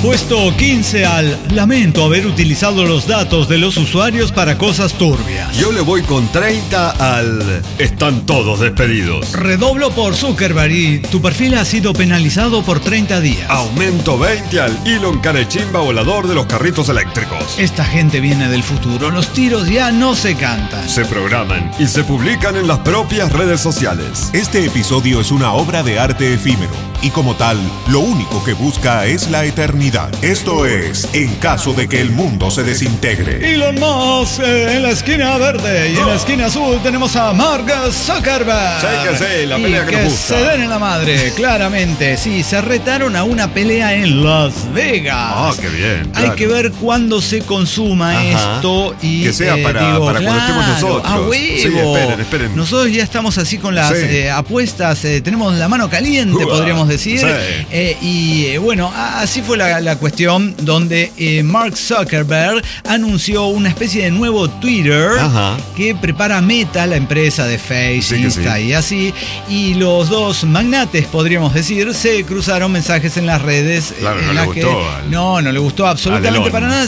puesto 15 al lamento haber utilizado los datos de los usuarios para cosas turbias. Yo le voy con 30 al están todos despedidos. Redoblo por Zuckerberg y tu perfil ha sido penalizado por 30 días. Aumento 20 al Elon Carechimba volador de los carritos eléctricos. Esta gente viene del futuro, los tiros ya no se cantan. Se programan y se publican en las propias redes sociales. Este episodio es una obra de arte efímero y como tal, lo único que busca es la eternidad. Esto es En caso de que el mundo se desintegre. Elon Musk en la esquina verde y en la esquina azul tenemos a Mark Zuckerberg. Sí, la pelea que nos gusta. Se den en la madre, claramente. Sí, se retaron a una pelea en Las Vegas. Ah, qué bien. Hay que ver cuándo se consuma esto y que sea para cuando estemos nosotros. A huevo. Sí, esperen. Nosotros ya estamos así con las apuestas, tenemos la mano caliente, podríamos decir. Sí. Y bueno, así fue la cuestión donde Mark Zuckerberg anunció una especie de nuevo Twitter que prepara Meta, la empresa de Facebook y así. Y los dos magnates, podríamos decir, se cruzaron mensajes en las redes. Claro, no le gustó. No le gustó absolutamente para nada.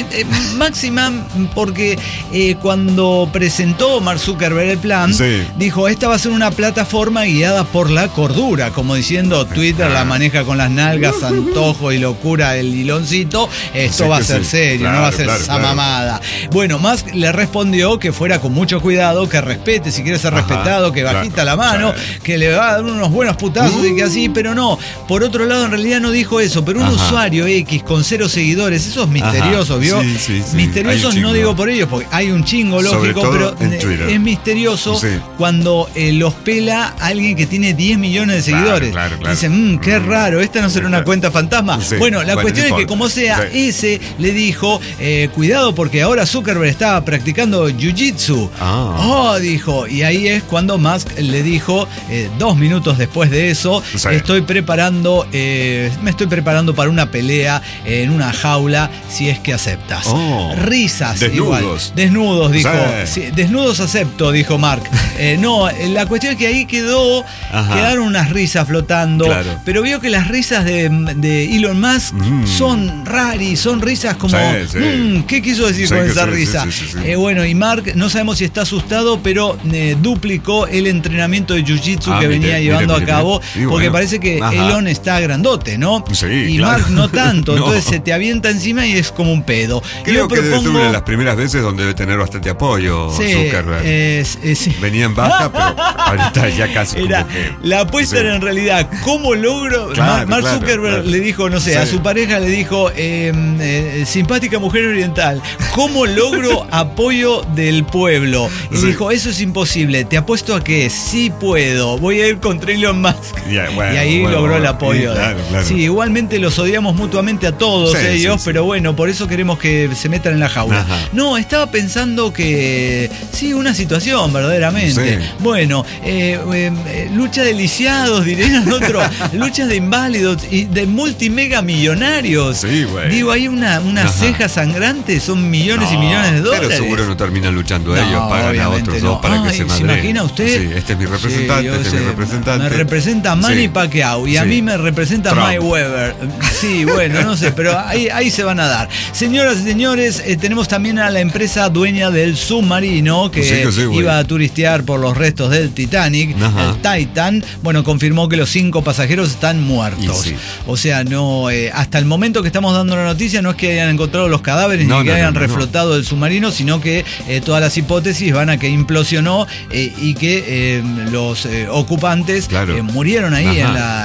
Máxima porque cuando presentó Mark Zuckerberg el plan, dijo, esta va a ser una plataforma guiada por la cordura, como diciendo, Twitter la maneja con las nalgas, antojo y locura el hiloncito, esto va a ser serio, no va a ser esa mamada. Bueno, Musk le respondió que fuera con mucho cuidado, que respete, si quiere ser respetado, que bajita la mano, que le va a dar unos buenos putazos y que así, pero no. Por otro lado, en realidad no dijo eso, pero un usuario X con 0 seguidores, eso es misterioso, ¿vio? Misterioso no digo por ellos, porque hay un chingo, lógico, pero es misterioso cuando los pela alguien que tiene 10 millones de seguidores. Dicen, qué raro, esta no será una cuenta fantasma. Bueno, la cuestión es que como sea, ese le dijo, cuidado porque ahora Zuckerberg estaba practicando jiu-jitsu. Dijo, y ahí es cuando Musk le dijo, 2 minutos después de eso, me estoy preparando para una pelea en una jaula si es que aceptas. Risas, desnudos. Igual. Desnudos, dijo. Desnudos acepto, dijo Mark. No, la cuestión es que ahí quedaron unas risas flotando, pero vio que las risas de Elon Musk son raras, son risas como, ¿qué quiso decir con esa risa? Bueno, y Mark, no sabemos si está asustado, pero duplicó el entrenamiento de jiu-jitsu que venía llevando a cabo, porque parece que Elon está grandote, ¿no? Y Mark no tanto, entonces se te avienta encima y es como un pedo. Creo que debe ser una de las primeras veces donde debe tener bastante apoyo Zuckerberg. Venía en baja, pero ahorita ya casi como que... La apuesta era en realidad, ¿cómo logro? Mark Zuckerberg le dijo, no sé, a su pareja le dijo, simpática mujer oriental, ¿cómo logro apoyo del pueblo? Y dijo, eso es imposible, te apuesto a que sí puedo, voy a ir contra Elon Musk. Y ahí logró el apoyo. Sí, igualmente los odiamos mutuamente a todos ellos, pero bueno, por eso queremos que se metan en la jaula. No, estaba pensando que una situación verdaderamente. Bueno, lucha de lisiados, dirían otro, luchas de inválidos y de multimega millonarios. Digo, hay unas cejas sangrantes, son millones y millones de dólares. Pero seguro no terminan luchando ellos, pagan a otros dos para que se madreen. ¿Se imagina usted? Este es mi representante, Me representa Manny Pacquiao y a mí me representa Mike Weber. Sí, bueno, no sé, pero ahí se van a dar. Señoras y señores, tenemos también a la empresa dueña del submarino que iba a turistear por los restos del Titanic, el Titan. Bueno, confirmó que los 5 pasajeros están muertos. O sea, no, hasta el momento que estamos dando la noticia no es que hayan encontrado los cadáveres ni que hayan reflotado el submarino, sino que todas las hipótesis van a que implosionó y que los ocupantes murieron ahí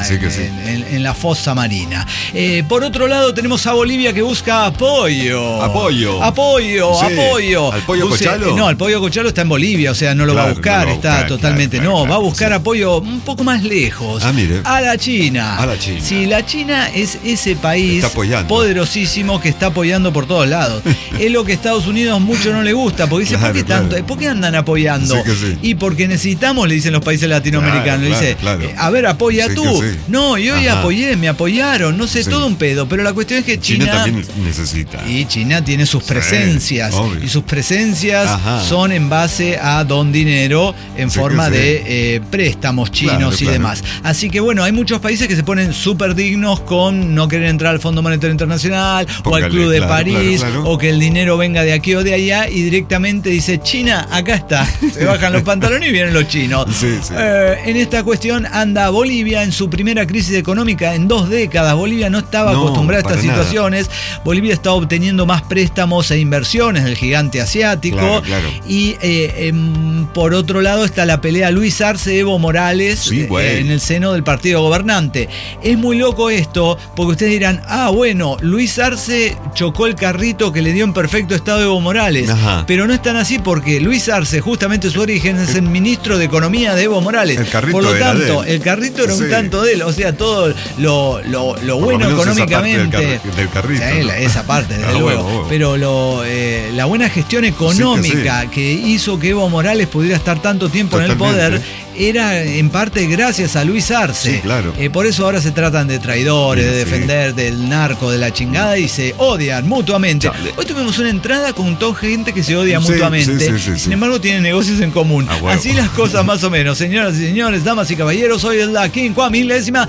en la fosa marina. Por otro lado tenemos a Bolivia que busca apoyo. ¿Al pollo Cochalo? No, el pollo Cochalo está en Bolivia, o sea, no lo va a buscar, está totalmente. Va a buscar apoyo un poco más lejos. A la China. Sí, la China es ese país poderosísimo que está apoyando por todos lados. Es lo que a Estados Unidos mucho no le gusta, porque dice, ¿por qué tanto? ¿Por qué andan apoyando? Y porque necesitamos, le dicen los países latinoamericanos. Dice, a ver, apoya tú. No, yo ya apoyé, me apoyaron, no sé, todo un pedo. Pero la cuestión es que China también necesita. Y China tiene sus presencias. Y sus presencias son en base a don dinero en forma de préstamos chinos y demás. Así que bueno, hay muchos países que se ponen súper dignos con no querer entrar al Fondo Monetario Internacional o al Club de París, o que el dinero venga de aquí o de allá, y directamente dice: China, acá está. Se bajan los pantalones y vienen los chinos. Sí. En esta cuestión anda Bolivia en su primera crisis económica en 2 décadas. Bolivia no estaba acostumbrada a estas situaciones. Bolivia está obteniendo más préstamos e inversiones del gigante asiático. Claro. Y por otro lado está la pelea Luis Arce-Evo Morales en el seno del partido gobernante. Es muy loco esto, porque ustedes dirán: bueno, Luis Arce chocó el carrito que le dio en perfecto estado a Evo Morales. Ajá. Pero no es tan así, porque Luis Arce, justamente su origen es el ministro de Economía de Evo Morales. El carrito por lo tanto, era de él. El carrito era un tanto de él. O sea, todo lo bueno económicamente. Esa parte del carrito. Sí, ¿no? Esa parte, desde luego. Pero la buena gestión económica que hizo que Evo Morales pudiera estar tanto tiempo en el poder era en parte gracias a Luis Arce. Sí, claro. Por eso ahora se tratan de traidores, de defender del narco, de la chingada, y se odian mutuamente. Chale. Hoy tuvimos una entrada con toda gente que se odia mutuamente. Sin embargo, tienen negocios en común. Así las cosas más o menos. Señoras y señores, damas y caballeros, hoy es la 500ª,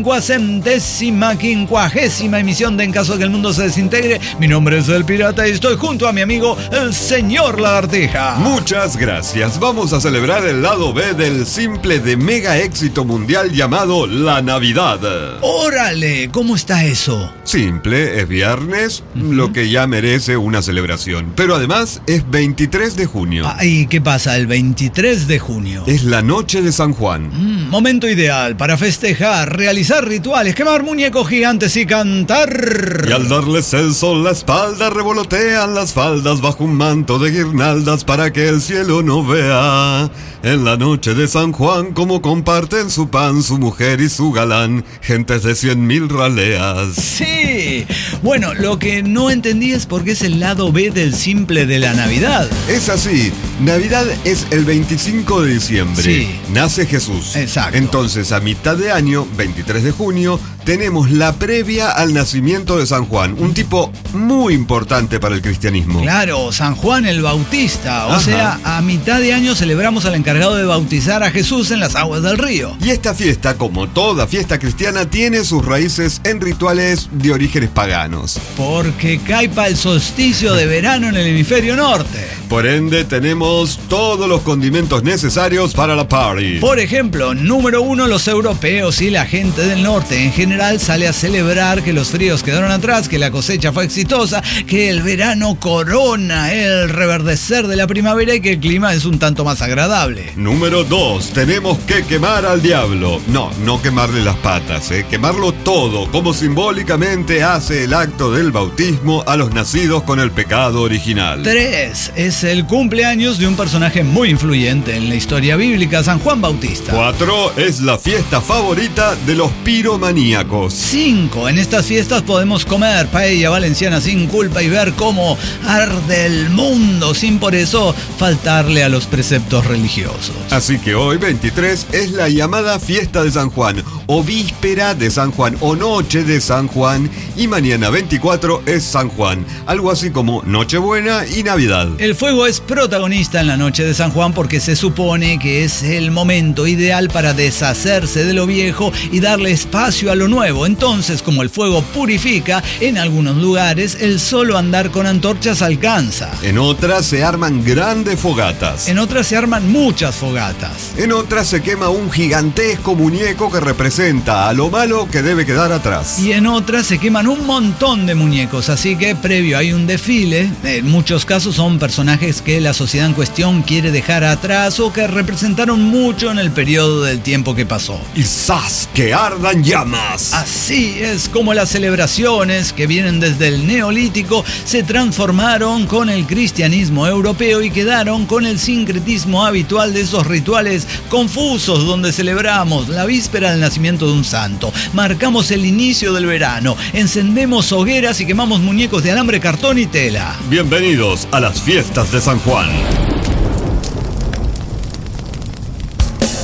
500ª, 550ª emisión de En Caso de que el Mundo se Desintegre. Mi nombre es El Pirata y estoy junto a mi amigo, el señor Lagartija. Muchas gracias. Vamos a celebrar el lado B del simple de mega éxito mundial llamado La Navidad. ¡Órale! ¿Cómo está eso? Simple, es viernes, lo que ya merece una celebración. Pero además es 23 de junio. ¿Y qué pasa el 23 de junio? Es la noche de San Juan. Momento ideal para festejar, realizar rituales, quemar muñecos gigantes y cantar. Y al darles el sol la espalda, revolotean las faldas bajo un manto de guirnaldas para que el cielo no vea. En la noche de San Juan, como comparten su pan, su mujer y su galán, gentes de 100.000 raleas. Sí. Bueno, lo que no entendí es por qué es el lado B del simple de la Navidad. Es así. Navidad es el 25 de diciembre. Sí. Nace Jesús. Exacto. Entonces, a mitad de año, 23 de junio, tenemos la previa al nacimiento de San Juan, un tipo muy importante para el cristianismo. Claro, San Juan el Bautista. O sea, a mitad de año celebramos al encargado de bautizar a Jesús en las aguas del río. Y esta fiesta, como toda fiesta cristiana, tiene sus raíces en rituales de orígenes paganos. Porque caipa el solsticio de verano en el hemisferio norte. Por ende, tenemos todos los condimentos necesarios para la party. Por ejemplo, número 1, los europeos y la gente del norte en general sale a celebrar que los fríos quedaron atrás, que la cosecha fue exitosa, que el verano corona el reverdecer de la primavera y que el clima es un tanto más agradable. Número 2, tenemos que quemar al diablo. No quemarle las patas, quemarlo todo, como simbólicamente hace el acto del bautismo a los nacidos con el pecado original. 3, es el cumpleaños de un personaje muy influyente en la historia bíblica, San Juan Bautista. 4, es la fiesta favorita de los piromaníacos. 5, en estas fiestas podemos comer paella valenciana sin culpa y ver cómo arde el mundo, sin por eso faltarle a los preceptos religiosos. Así que hoy, 23, es la llamada fiesta de San Juan, o víspera de San Juan, o noche de San Juan, y mañana 24 es San Juan, algo así como Nochebuena y Navidad. El fuego es protagonista en la noche de San Juan porque se supone que es el momento ideal para deshacerse de lo viejo y darle espacio a lo nuevo. Entonces, como el fuego purifica, en algunos lugares el solo andar con antorchas alcanza. En otras se arman grandes fogatas. En otras se arman muchas fogatas. En otras se quema un gigantesco muñeco que representa a lo malo que debe quedar atrás. Y en otras se queman un montón de muñecos, así que previo hay un desfile. En muchos casos son personajes que la sociedad en cuestión quiere dejar atrás o que representaron mucho en el periodo del tiempo que pasó. ¡Y ¡zas! ¡Que ardan llamas! Así es como las celebraciones que vienen desde el Neolítico se transformaron con el cristianismo europeo y quedaron con el sincretismo habitual de esos rituales confusos donde celebramos la víspera del nacimiento de un santo, marcamos el inicio del verano, encendemos hogueras y quemamos muñecos de alambre, cartón y tela. Bienvenidos a las fiestas de San Juan.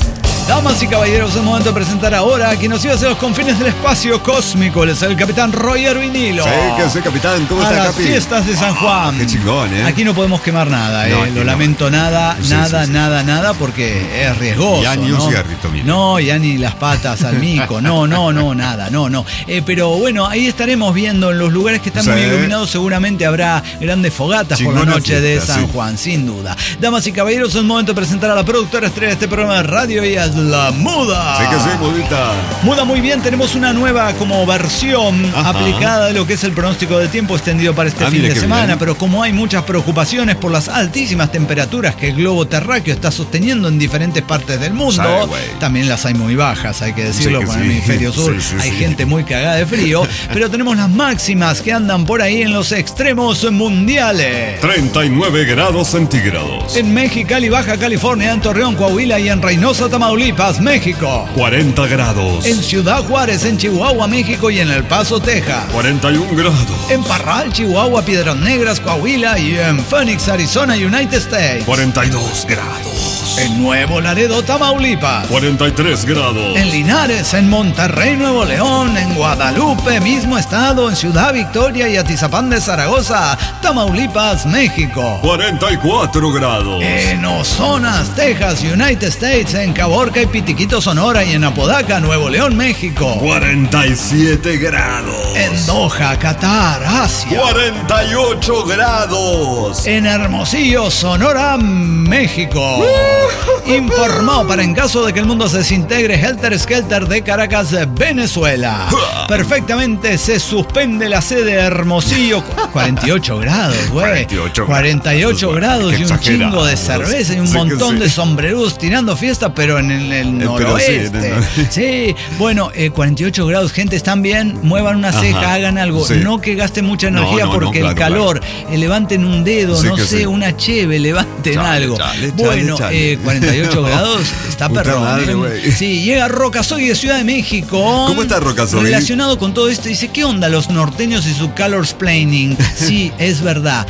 Damas y caballeros, es el momento de presentar ahora a quien nos iba hacia los confines del espacio cósmico. Él es el capitán Roger Vinilo. Sí, ¿qué sé, capitán? ¿Cómo está, Capi? Las fiestas de San Juan. Qué chingón, ¿eh? Aquí no podemos quemar nada, ¿eh? Lo lamento, nada, nada, porque es riesgoso. Ya ni un cigarrito, mira. No, ya ni las patas al mico. No, nada. Pero bueno, ahí estaremos viendo en los lugares que están muy iluminados. Seguramente habrá grandes fogatas chingona por la noche fiesta, de San Juan, sin duda. Damas y caballeros, es el momento de presentar a la productora estrella de este programa de radio y es la Muda. Sí que sí, Mudita. Muda, muy bien, tenemos una nueva como versión aplicada de lo que es el pronóstico de tiempo extendido para este fin de semana, bien. Pero como hay muchas preocupaciones por las altísimas temperaturas que el globo terráqueo está sosteniendo en diferentes partes del mundo, también las hay muy bajas, hay que decirlo, con el hemisferio sur hay gente muy cagada de frío, pero tenemos las máximas que andan por ahí en los extremos mundiales. 39 grados centígrados. En Mexicali, Baja California, en Torreón, Coahuila y en Reynosa, Tamaulipas, México. 40 grados. En Ciudad Juárez, en Chihuahua, México y en El Paso, Texas. 41 grados. En Parral, Chihuahua, Piedras Negras, Coahuila y en Phoenix, Arizona, United States. 42 grados. En Nuevo Laredo, Tamaulipas. 43 grados. En Linares, en Monterrey, Nuevo León, en Guadalupe, mismo estado, en Ciudad Victoria y Atizapán de Zaragoza, Tamaulipas, México. 44 grados. En Ozonas, Texas, United States, en Caborca y Pitiquito, Sonora y en Apodaca, Nuevo León, México. 47 grados. En Doha, Qatar, Asia. 48 grados. En Hermosillo, Sonora, México. Informó para en caso de que el mundo se desintegre Helter Skelter de Caracas, Venezuela. Perfectamente se suspende la sede de Hermosillo. 48 grados, güey. 48 grados y un chingo de cerveza y un montón de sombreros tirando fiesta, pero en el noroeste. Sí, bueno, 48 grados, gente, están bien, muevan una ceja, hagan algo. No que gasten mucha energía porque el calor, levanten un dedo, una cheve, levanten algo. Bueno, 48 grados, está perrón. Sí, llega Rocasoy de Ciudad de México. ¿Cómo está Rocasoy? Relacionado con todo esto, dice, ¿qué onda los norteños y su colorsplaining? Sí, es verdad.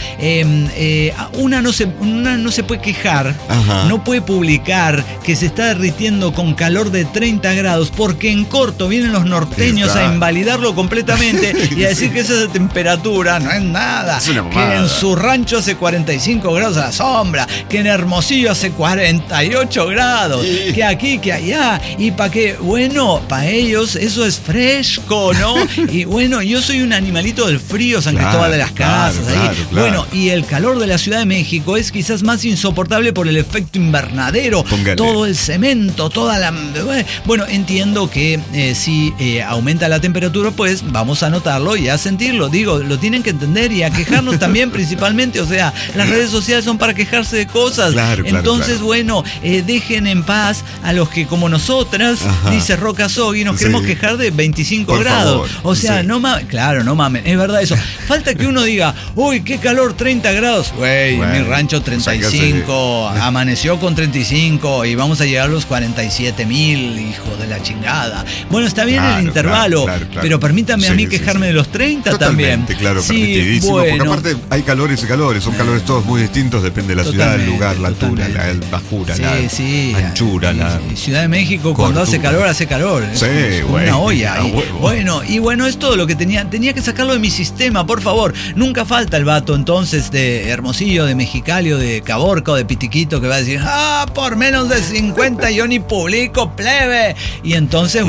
Una no se puede quejar, no puede publicar que se está derritiendo con calor de 30 grados, porque en corto vienen los norteños a invalidarlo completamente y a decir que esa temperatura no es nada. Es que en su rancho hace 45 grados a la sombra, que en Hermosillo hace 48 grados, que aquí, que allá, y para qué, bueno, para ellos eso es fresco, ¿no? Y bueno, yo soy un animalito del frío, San Cristóbal de las Casas, ahí. Bueno, y el calor de la Ciudad de México es quizás más insoportable por el efecto invernadero, todo el cemento, toda la... Bueno, entiendo que si aumenta la temperatura, pues vamos a notarlo y a sentirlo, digo, lo tienen que entender y a quejarnos también principalmente, o sea, las redes sociales son para quejarse de cosas, entonces bueno, dejen en paz a los que como nosotras, dice Roca Sogui, nos queremos quejar de 25 grados, o sea, no mames, no mames, es verdad eso, falta que uno diga, uy, qué calor, 30 grados, güey, en mi rancho 35, amaneció con 35 y vamos a llegar a los 47,000, hijo de la chingada. Bueno, está bien el intervalo, pero permítame a mí quejarme de los 30 también. Claro, permitidísimo, porque aparte hay calores y calores, son calores todos muy distintos, depende de la ciudad, el lugar, la altura, la bajura, la anchura, Ciudad de México, cuando hace calor, es una olla. Bueno, es todo lo que tenía que sacarlo de mi sistema, por favor. Nunca falta el vato entonces de Hermosillo, de Mexicali, o de Caborca, o de Pitiquito, que va a decir, por menos de 50 yo ni publico, plebe. Y entonces,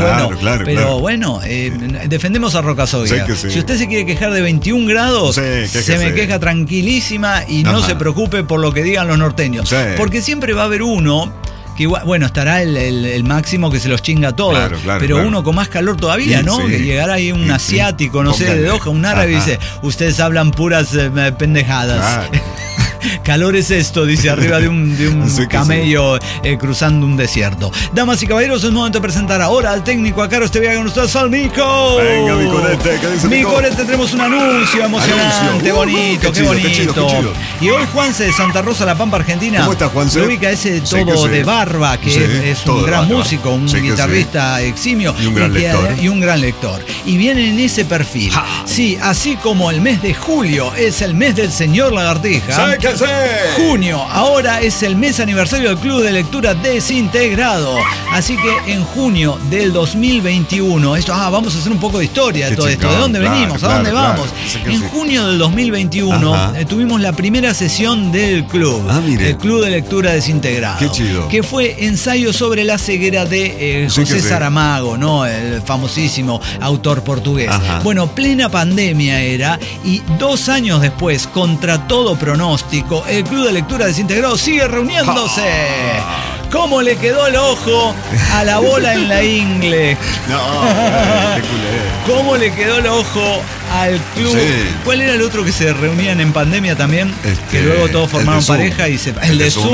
defendemos a Rocasoy. Si usted se quiere quejar de 21 grados, se me queja tranquilísima y no se preocupe por lo que digan los norteños. Porque siempre va a haber uno que, bueno, estará el máximo que se los chinga todos, pero uno con más calor todavía, ¿no? Que llegará ahí un asiático, no sé, de Doha, un árabe, y dice, ustedes hablan puras pendejadas. Calor es esto, dice, arriba de un camello cruzando un desierto. Damas y caballeros, es momento de presentar ahora al técnico a Caro Estevía con ustedes, al Mico. Venga, mi Corete, ¿qué dice mi Corete? Tenemos un anuncio emocionante, bonito, qué bonito. Qué chido. Y hoy Juanse de Santa Rosa, La Pampa, Argentina. ¿Cómo está, Juanse? Lo ubica ese todo de barba, que es un gran músico, un guitarrista eximio. Y un gran lector. Y viene en ese perfil. Sí, así como el mes de julio es el mes del señor Lagartija. que sí. Junio, ahora es el mes aniversario del Club de Lectura Desintegrado. Así que en junio del 2021, vamos a hacer un poco de historia de todo esto. ¿De dónde venimos? ¿A dónde vamos? En junio del 2021 tuvimos la primera sesión del club. El Club de Lectura Desintegrado. Qué chido. Que fue ensayo sobre la ceguera de José Saramago, ¿no? El famosísimo autor portugués. Bueno, plena pandemia era, y 2 años después, contra todo pronóstico, el Club de Lectura Desintegrado sigue reuniéndose. ¿Cómo le quedó el ojo a la bola en la ingle? ¿Cómo le quedó el ojo al club? Sí. ¿Cuál era el otro que se reunían en pandemia también? Que luego todos formaron pareja y se... El de Zoom.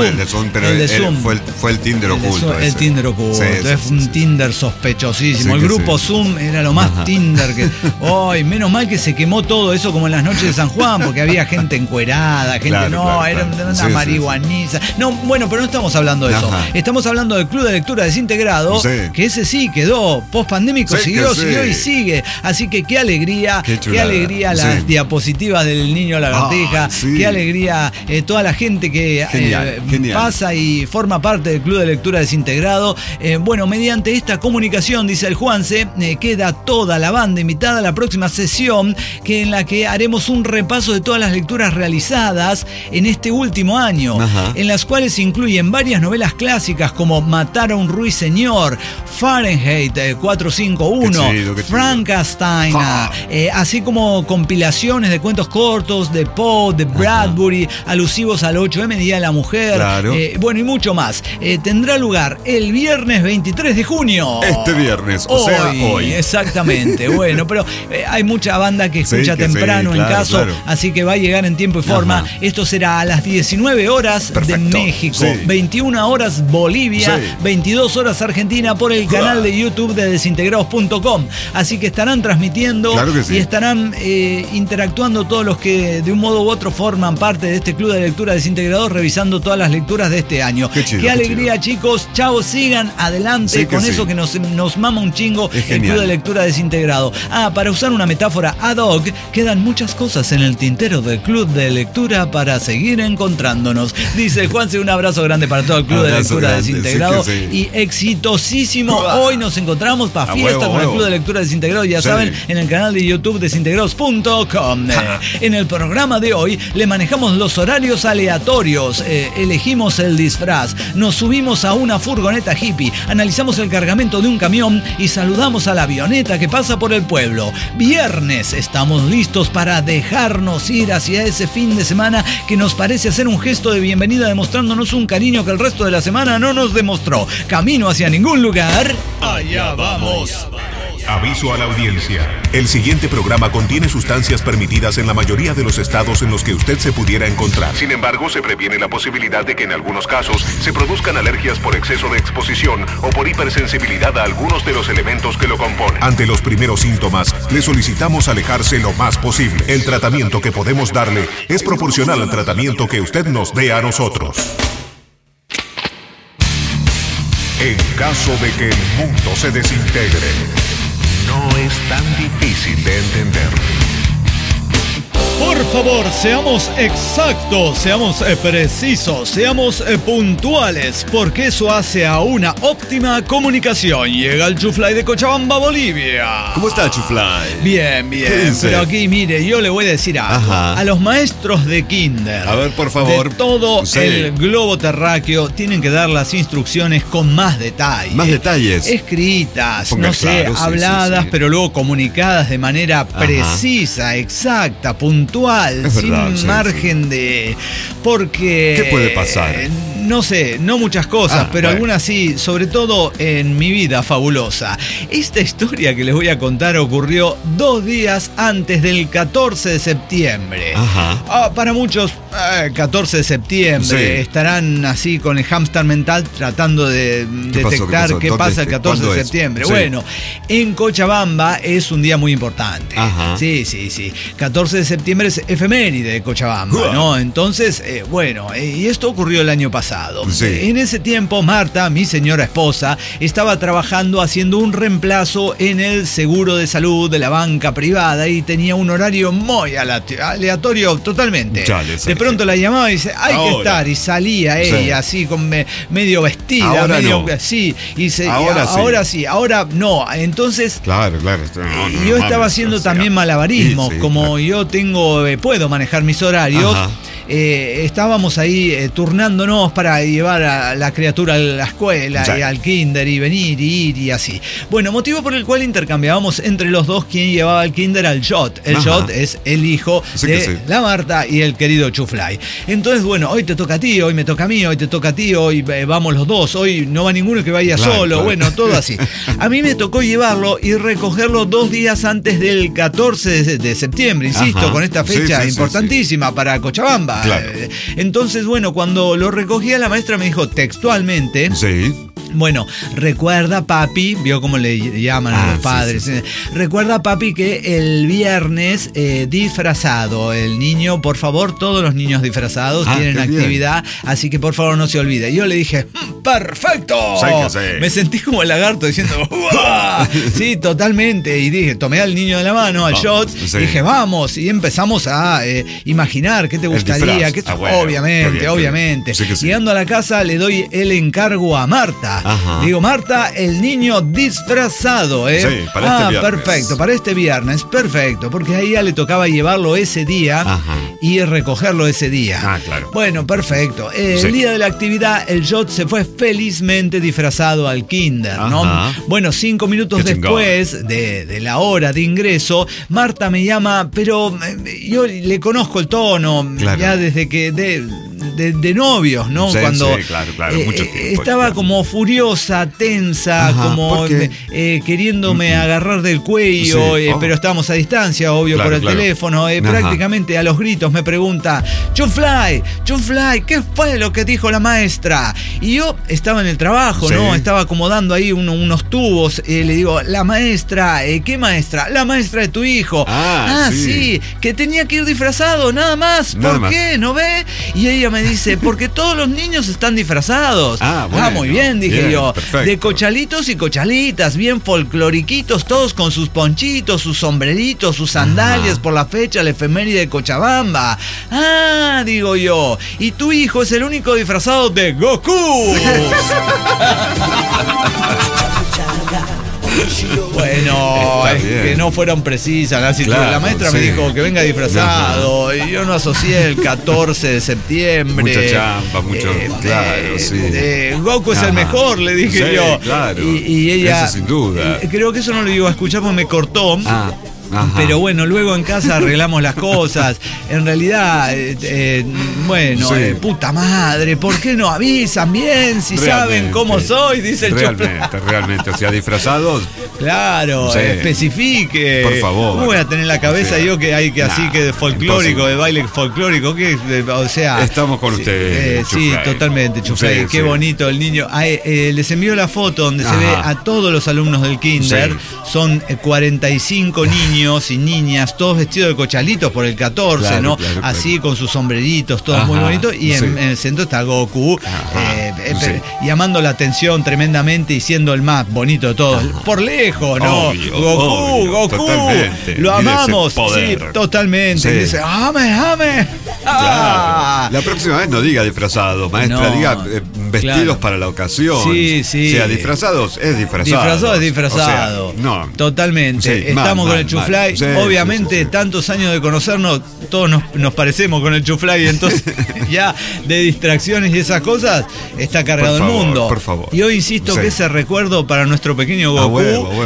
Fue el Tinder oculto. El Tinder oculto. Es un Tinder sospechosísimo. El grupo Zoom era lo más Tinder que... menos mal que se quemó todo eso como en las noches de San Juan, porque había gente encuerada, gente... era una marihuaniza. No, bueno, pero no estamos hablando de eso. Estamos hablando del Club de Lectura Desintegrado, que ese sí quedó post-pandémico, siguió y sigue. Así que qué alegría las diapositivas del niño lagartija, qué alegría toda la gente que pasa y forma parte del Club de Lectura Desintegrado. Bueno, mediante esta comunicación, dice el Juanse, queda toda la banda invitada a la próxima sesión, en la que haremos un repaso de todas las lecturas realizadas en este último año, en las cuales se incluyen varias novelas clásicas como Matar a un ruiseñor, Fahrenheit 451, Frankenstein, así como compilaciones de cuentos cortos de Poe, de Bradbury, alusivos al 8M, Día de la Mujer, bueno, y mucho más. Tendrá lugar el viernes 23 de junio. Este viernes, hoy. Exactamente, bueno, pero hay mucha banda que escucha temprano en caso, así que va a llegar en tiempo y forma. Esto será a las 19 horas de México, 21 horas Bolivia, 22 horas Argentina, por el canal de YouTube de desintegrados.com. Así que estarán transmitiendo y estarán interactuando todos los que de un modo u otro forman parte de este Club de Lectura Desintegrados, revisando todas las lecturas de este año. Qué alegría, chicos. Chao, sigan adelante con eso que nos mama un chingo el Club de Lectura Desintegrado. Para usar una metáfora ad hoc, quedan muchas cosas en el tintero del Club de Lectura para seguir encontrándonos. Dice Juanse, un abrazo grande para todo el Club de Lectura Desintegrado y exitosísimo. Hoy nos encontramos para fiesta con el Club de Lectura Desintegrado, ya saben, en el canal de YouTube desintegrados.com. En el programa de hoy le manejamos los horarios aleatorios, elegimos el disfraz, nos subimos a una furgoneta hippie, analizamos el cargamento de un camión y saludamos a la avioneta que pasa por el pueblo. Viernes, estamos listos para dejarnos ir hacia ese fin de semana que nos parece hacer un gesto de bienvenida, demostrándonos un cariño que el resto de la semana no nos demostró. Camino hacia ningún lugar. Allá vamos. Aviso a la audiencia. El siguiente programa contiene sustancias permitidas en la mayoría de los estados en los que usted se pudiera encontrar. Sin embargo, se previene la posibilidad de que en algunos casos se produzcan alergias por exceso de exposición o por hipersensibilidad a algunos de los elementos que lo componen. Ante los primeros síntomas, le solicitamos alejarse lo más posible. El tratamiento que podemos darle es proporcional al tratamiento que usted nos dé a nosotros. En caso de que el mundo se desintegre, no es tan difícil de entender. Por favor, seamos exactos, seamos precisos, seamos puntuales, porque eso hace a una óptima comunicación. Llega el Chuflay de Cochabamba, Bolivia. ¿Cómo está, Chuflay? Bien. Pero aquí, mire, yo le voy a decir algo. A los maestros de kinder, a ver, por favor, de todo el globo terráqueo, tienen que dar las instrucciones con más detalle. Más detalles. Escritas, habladas, pero luego comunicadas de manera precisa, exacta, puntual, sin margen de... Porque... ¿Qué puede pasar? No sé, no muchas cosas, pero algunas sí, sobre todo en mi vida fabulosa. Esta historia que les voy a contar ocurrió 2 días antes del 14 de septiembre. Para muchos, 14 de septiembre estarán así con el hámster mental tratando de detectar qué pasa el 14 de septiembre. Bueno, en Cochabamba es un día muy importante. Sí. 14 de septiembre es efeméride de Cochabamba, ¿no? Entonces, y esto ocurrió el año pasado. En ese tiempo, Marta, mi señora esposa, estaba trabajando haciendo un reemplazo en el seguro de salud de la banca privada y tenía un horario muy aleatorio totalmente. De pronto pronto la llamaba y dice, hay que estar. Y salía ella así, con medio vestida. Ahora medio, no. Sí. Y Ahora sí, ahora no. Entonces, claro. yo estaba haciendo también malabarismo. Como yo puedo manejar mis horarios. Ajá. Estábamos ahí turnándonos para llevar a la criatura a la escuela y al kinder y venir y ir y así. Bueno, motivo por el cual intercambiábamos entre los dos quién llevaba al kinder al Jot. El Jot es el hijo de la Marta y el querido Chuflay. Entonces, bueno, hoy te toca a ti, hoy me toca a mí, hoy te toca a ti, hoy vamos los dos, hoy no va ninguno que vaya solo, bueno, todo así. A mí me tocó llevarlo y recogerlo 2 días antes del 14 de septiembre, insisto, con esta fecha importantísima para Cochabamba. Claro. Entonces, bueno, cuando lo recogía, la maestra me dijo textualmente. Sí. Bueno, recuerda, papi, vio cómo le llaman a los padres. Sí. Recuerda, papi, que el viernes disfrazado. El niño, por favor, todos los niños disfrazados tienen actividad, así que por favor no se olvide. Yo le dije, ¡perfecto! Sí. Me sentí como el lagarto diciendo, ¡uah! Sí, totalmente. Y dije, tomé al niño de la mano, al Jot, y dije, vamos. Y empezamos a imaginar qué te gustaría. Obviamente. Sí. Llegando a la casa, le doy el encargo a Marta. Ajá. Digo, Marta, el niño disfrazado, ¿eh? Sí, para este viernes. Perfecto, para este viernes, perfecto, porque a ella le tocaba llevarlo ese día y recogerlo ese día. Claro. Bueno, perfecto. El día de la actividad, el Jot se fue felizmente disfrazado al kinder, ¿no? Bueno, 5 minutos después de la hora de ingreso, Marta me llama, pero yo le conozco el tono, ya desde que... De novios, ¿no? Cuando mucho tiempo, estaba como furiosa, tensa, como queriéndome agarrar del cuello, pero estábamos a distancia, obvio, por el teléfono. Prácticamente a los gritos me pregunta, Chuflay, ¿qué fue lo que dijo la maestra? Y yo estaba en el trabajo, ¿no? Estaba acomodando ahí unos tubos. Le digo, la maestra, ¿qué maestra? La maestra de tu hijo. Sí, que tenía que ir disfrazado, nada más. ¿Por qué? ¿No ve? Y ella me dice, porque todos los niños están disfrazados. Muy bien, dije yo. Perfecto. De cochalitos y cochalitas, bien folcloriquitos, todos con sus ponchitos, sus sombreritos, sus sandalias por la fecha, la efeméride de Cochabamba. Digo yo. Y tu hijo es el único disfrazado de Goku. Bueno, es que no fueron precisas las situaciones. La maestra me dijo que venga disfrazado y yo no asocié el 14 de septiembre. Mucha champa, Goku es el mejor, le dije yo. Claro. Y ella, eso sin duda. Creo que eso no lo iba a escuchar porque me cortó. Pero bueno, luego en casa arreglamos las cosas. En realidad, puta madre, ¿por qué no avisan bien si saben cómo soy? Dice el Realmente, o sea, disfrazados. Claro, especifique. Por favor. ¿Cómo voy a tener en la cabeza yo que hay que así que de folclórico, de baile folclórico? O sea. Estamos con usted. Sí, totalmente, Chuflay. Qué bonito el niño. Les envío la foto donde se ve a todos los alumnos del kinder. Son 45 niños y niñas, todos vestidos de cochalitos por el 14, ¿no? Así con sus sombreritos, todos muy bonitos. Y en el centro está Goku, llamando la atención tremendamente y siendo el más bonito de todos. Por lejos, ¿no? Goku, totalmente. Lo amamos. Sí, totalmente. Y dice, ¡ame! La próxima vez no diga disfrazado, maestra, diga vestidos para la ocasión. Sí. O sea, disfrazados es disfrazado. Disfrazado es disfrazado. O sea, totalmente. Estamos con el Chuflay. Obviamente, tantos años de conocernos, todos nos parecemos con el Chuflay, entonces ya de distracciones y esas cosas está cargado el mundo. Por favor. Y hoy insisto que ese recuerdo para nuestro pequeño Goku,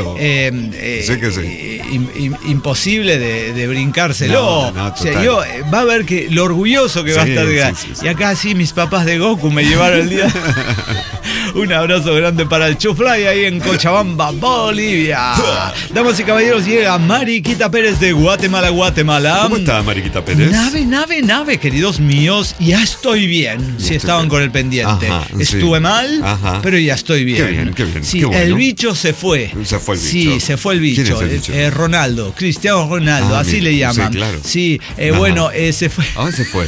imposible de brincárselo. O sea, va a ver que lo orgulloso que va a estar. Y acá sí, mis papás de Goku me llevaron el día. Un abrazo grande para el Chuflay ahí en Cochabamba, Bolivia. Damas y caballeros, llega Mariquita Pérez de Guatemala. ¿Cómo está Mariquita Pérez? Nave, queridos míos, ya estoy bien. Si estaban con el pendiente. Estuve mal, pero ya estoy bien. Qué bien. Sí, qué bueno. El bicho se fue. Se fue el bicho. Sí, se fue el bicho. ¿Quién es el bicho? Cristiano Ronaldo, así le llaman. Sí, claro. Sí, se fue. ¿A dónde se fue?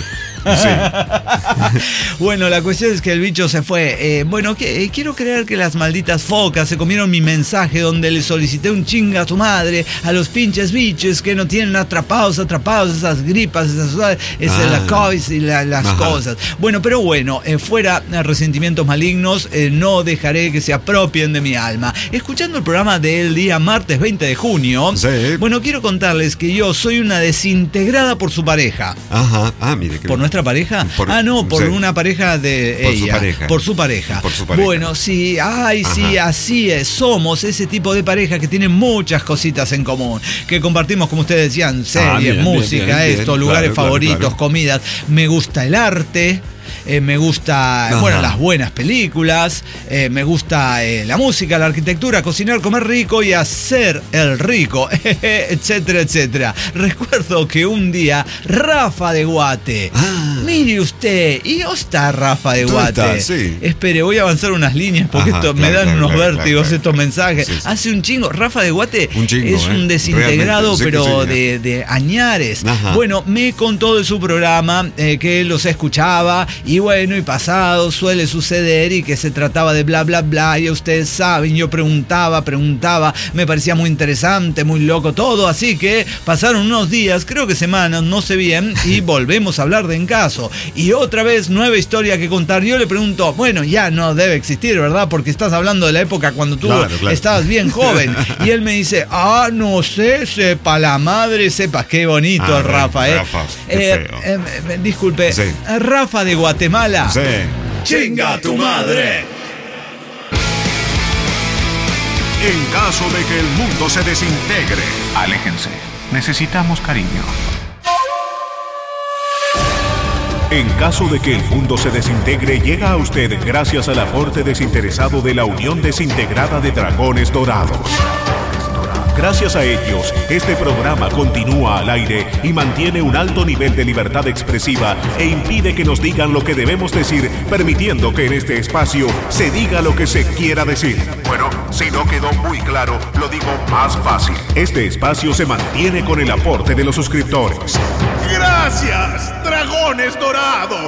Sí. Bueno, la cuestión es que el bicho se fue. Quiero creer que las malditas focas se comieron mi mensaje donde le solicité un chinga a tu madre, a los pinches bichos que no tienen atrapados esas gripas, las COVID y las cosas. Bueno, pero fuera resentimientos malignos, no dejaré que se apropien de mi alma. Escuchando el programa del día martes 20 de junio, sí. Quiero contarles que yo soy una desintegrada por su pareja. Ajá. Mire. ¿Por nuestra pareja? Por una pareja de por ella. Por su pareja. Bueno, sí, sí, así es. Somos ese tipo de pareja que tiene muchas cositas en común. Que compartimos, como ustedes decían, series, música, bien, lugares favoritos, comidas. Me gusta el arte. Me gusta, las buenas películas, me gusta la música, la arquitectura, cocinar, comer rico y hacer el rico, etcétera, etcétera. Recuerdo que un día Rafa de Guate, mire usted, y está Rafa de Guate. Sí. Espere, voy a avanzar unas líneas porque me dan unos vértigos estos mensajes. Sí. Hace un chingo, Rafa de Guate es un desintegrado, pero de añares. Bueno, me contó de su programa, que él los escuchaba. Y pasado suele suceder y que se trataba de bla, bla, bla. Y ustedes saben, yo preguntaba, me parecía muy interesante, muy loco todo. Así que pasaron unos días, creo que semanas, no sé bien, y volvemos a hablar de En Caso. Y otra vez, nueva historia que contar. Yo le pregunto, ya no debe existir, ¿verdad? Porque estás hablando de la época cuando tú estabas bien joven. Y él me dice, no sé, sepa la madre, sepa qué bonito el Rafa, Rafa, qué feo. Disculpe, sí. Rafa de Guatemala. Sí. ¡Chinga tu madre! En caso de que el mundo se desintegre, aléjense. Necesitamos cariño. En caso de que el mundo se desintegre, llega a usted gracias al aporte desinteresado de la Unión Desintegrada de Dragones Dorados. Gracias a ellos, este programa continúa al aire y mantiene un alto nivel de libertad expresiva e impide que nos digan lo que debemos decir, permitiendo que en este espacio se diga lo que se quiera decir. Bueno, si no quedó muy claro, lo digo más fácil. Este espacio se mantiene con el aporte de los suscriptores. ¡Gracias, Dragones Dorados!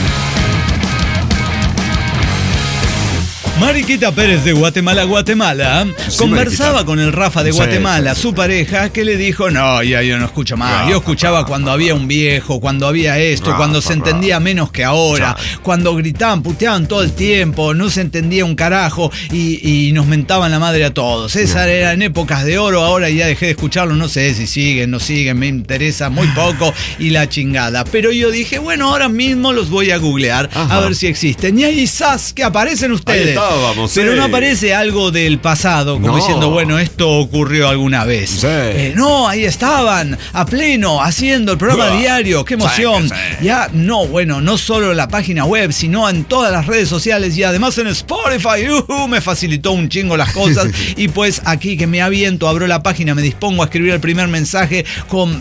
Mariquita Pérez de Guatemala, conversaba con el Rafa de Guatemala, su pareja, que le dijo, ya yo no escucho más. Yo escuchaba cuando había un viejo, cuando había esto, cuando se entendía menos que ahora, cuando gritaban, puteaban todo el tiempo, no se entendía un carajo y nos mentaban la madre a todos. Esas eran épocas de oro, ahora ya dejé de escucharlo, no sé si siguen, no siguen, me interesa muy poco y la chingada. Pero yo dije, ahora mismo los voy a googlear, a ver si existen. Y ahí que aparecen ustedes. Pero no aparece algo del pasado, como diciendo, esto ocurrió alguna vez. Sí. Ahí estaban, a pleno, haciendo el programa diario. ¡Qué emoción! Sí. Ya, no solo en la página web, sino en todas las redes sociales y además en Spotify. Me facilitó un chingo las cosas. Y pues aquí que me aviento, abro la página, me dispongo a escribir el primer mensaje con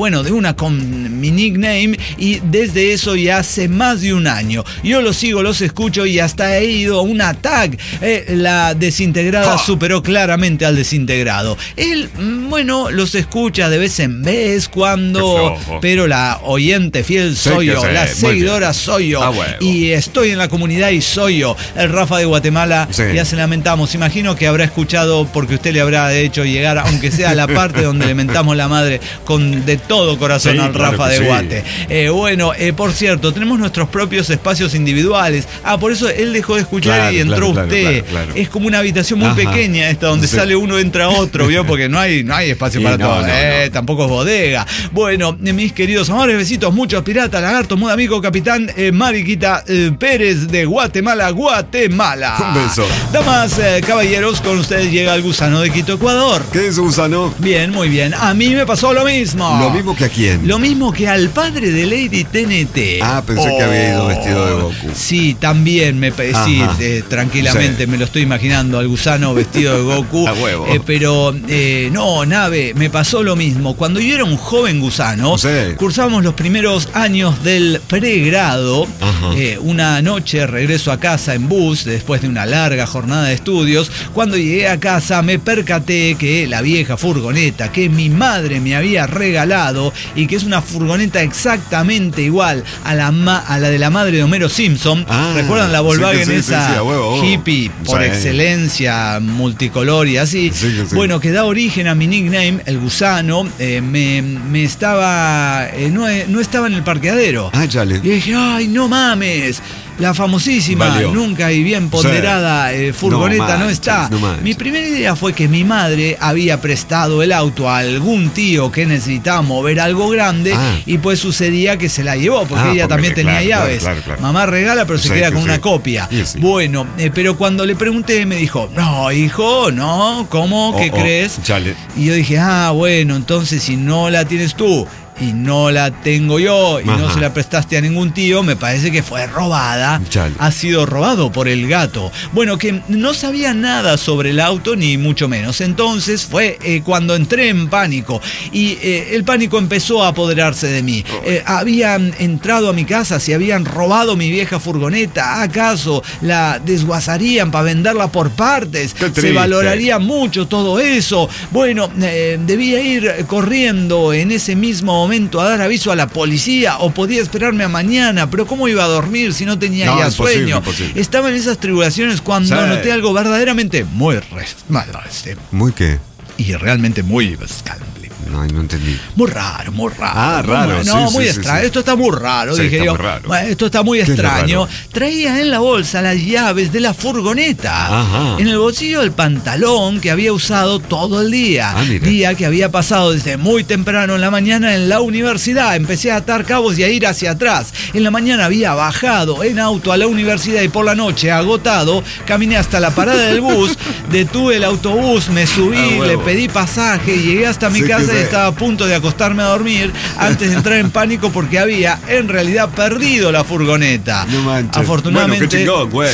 mi nickname, y desde eso ya hace más de un año. Yo los sigo, los escucho y hasta he ido a una tag. La desintegrada superó claramente al desintegrado. Él, los escucha de vez en vez pero la oyente fiel soy yo, la seguidora soy yo, y estoy en la comunidad y soy yo. El Rafa de Guatemala, ya se lamentamos. Imagino que habrá escuchado porque usted le habrá hecho llegar, aunque sea a la parte donde le mentamos la madre de todo corazón al Rafa de Guate. Por cierto, tenemos nuestros propios espacios individuales. Por eso él dejó de escuchar y entró usted. Claro. Es como una habitación muy pequeña esta, donde sale uno, entra otro, ¿vio? Porque no hay espacio para todos. Tampoco es bodega. Mis queridos amores, besitos, muchos piratas, lagarto, muy amigo, capitán Mariquita Pérez de Guatemala. Un beso. Damas, caballeros, con ustedes llega el gusano de Quito, Ecuador. ¿Qué es gusano? Bien, muy bien. A mí me pasó lo mismo. ¿Lo mismo que a quién? Lo mismo que al padre de Lady TNT. Pensé que había ido vestido de Goku. Sí, también tranquilo. tranquilamente, me lo estoy imaginando, al gusano vestido de Goku. A huevo. Pero no, Nave, me pasó lo mismo. Cuando yo era un joven gusano, cursábamos los primeros años del pregrado. Una noche regreso a casa en bus, después de una larga jornada de estudios. Cuando llegué a casa me percaté que la vieja furgoneta que mi madre me había regalado, y que es una furgoneta exactamente igual a la de la madre de Homero Simpson. ¿Recuerdan la Volkswagen hippie por excelencia, multicolor y así? Bueno, que da origen a mi nickname, el gusano. No estaba en el parqueadero. Y dije, ay, no mames, la famosísima, nunca y bien ponderada furgoneta no está. Mi primera idea fue que mi madre había prestado el auto a algún tío que necesitaba mover algo grande, y pues sucedía que se la llevó, porque ella también tenía llaves. Claro. Mamá regala, pero se queda con una copia. Bueno, pero cuando le pregunté me dijo, no, hijo, no, ¿cómo? ¿Qué crees? Y yo dije, bueno, entonces si no la tienes tú y no la tengo yo y no se la prestaste a ningún tío, me parece que fue robada. Ha sido robado por el gato. Bueno, que no sabía nada sobre el auto, ni mucho menos. Entonces fue cuando entré en pánico, y el pánico empezó a apoderarse de mí. Habían entrado a mi casa, se habían robado mi vieja furgoneta. ¿Acaso la desguazarían para venderla por partes? Se valoraría mucho todo eso. Bueno, debía ir corriendo en ese mismo momento a dar aviso a la policía, o podía esperarme a mañana, pero ¿cómo iba a dormir si no tenía ya sueño? Estaba en esas tribulaciones cuando noté algo verdaderamente muy ¿Muy qué? Y realmente muy no entendí. Muy raro. Raro. No, muy extraño. Esto está muy raro, dije yo. Esto está muy extraño. Traía en la bolsa las llaves de la furgoneta. En el bolsillo del pantalón que había usado todo el día. Día que había pasado desde muy temprano en la mañana en la universidad. Empecé a atar cabos y a ir hacia atrás. En la mañana había bajado en auto a la universidad, y por la noche, agotado, caminé hasta la parada del bus, detuve el autobús, me subí, le pedí pasaje, llegué hasta mi casa y estaba a punto de acostarme a dormir antes de entrar en pánico, porque había en realidad perdido la furgoneta. No manches. Afortunadamente,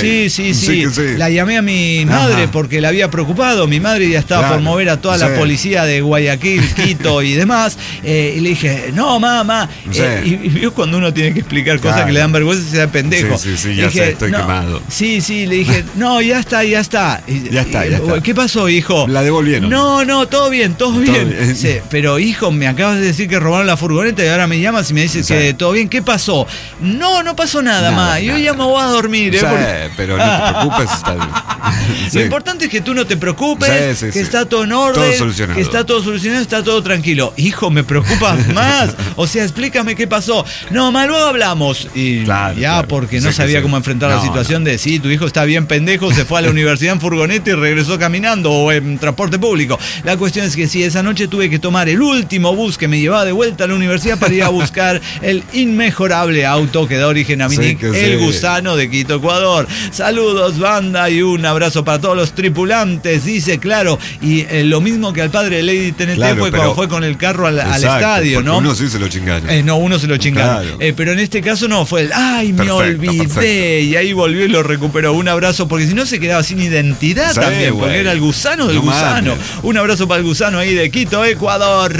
sí. La llamé a mi madre porque la había preocupado. Mi madre ya estaba por mover a toda la policía de Guayaquil, Quito y demás. Y le dije, no, mamá. Y vio cuando uno tiene que explicar cosas que le dan vergüenza, se da pendejo. Ya dije, estoy quemado. Sí, le dije, no, ya está. Ya está. ¿Qué pasó, hijo? La devolvieron. No, todo bien. Sí, pero hijo, me acabas de decir que robaron la furgoneta y ahora me llamas y me dices que todo bien. ¿Qué pasó? No pasó nada más. Yo ya me voy a dormir. Pero no te preocupes, está bien. Lo importante es que tú no te preocupes, que está todo en orden, que está todo solucionado, está todo tranquilo. Hijo, me preocupas más. O sea, explícame qué pasó. No, más luego hablamos. Y porque no sabía cómo enfrentar la situación de tu hijo está bien pendejo, se fue a la universidad en furgoneta y regresó caminando o en transporte público. La cuestión es que esa noche tuve que tomar el último bus que me llevaba de vuelta a la universidad para ir a buscar el inmejorable auto que da origen a mi nick, el gusano de Quito, Ecuador. Saludos, banda, y un abrazo para todos los tripulantes. Dice, claro, y lo mismo que al padre de Lady TNT fue cuando fue con el carro al estadio, ¿no? Uno sí se lo chingaron. Uno se lo chingaron. Pero en este caso no, fue me olvidé. Y ahí volvió y lo recuperó. Un abrazo, porque si no se quedaba sin identidad también, porque era el gusano del gusano. Un abrazo para el gusano ahí de Quito, Ecuador.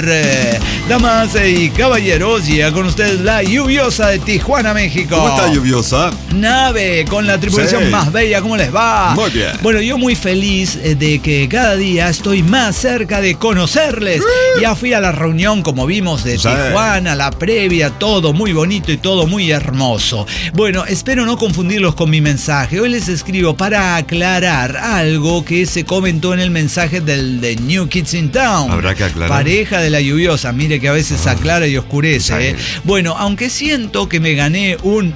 Damas y caballeros, ya con ustedes la lluviosa de Tijuana, México. ¿Cómo está, lluviosa? Nave, con la tripulación más bella, ¿cómo les va? Muy bien. Bueno, yo muy feliz de que cada día estoy más cerca de conocerles. Ya fui a la reunión, como vimos, de Tijuana, la previa, todo muy bonito y todo muy hermoso. Bueno, espero no confundirlos con mi mensaje. Hoy les escribo para aclarar algo que se comentó en el mensaje de New Kids in Town. Habrá que aclarar. Pareja de la lluviosa, mire que a veces aclara y oscurece. Bueno, aunque siento que me gané un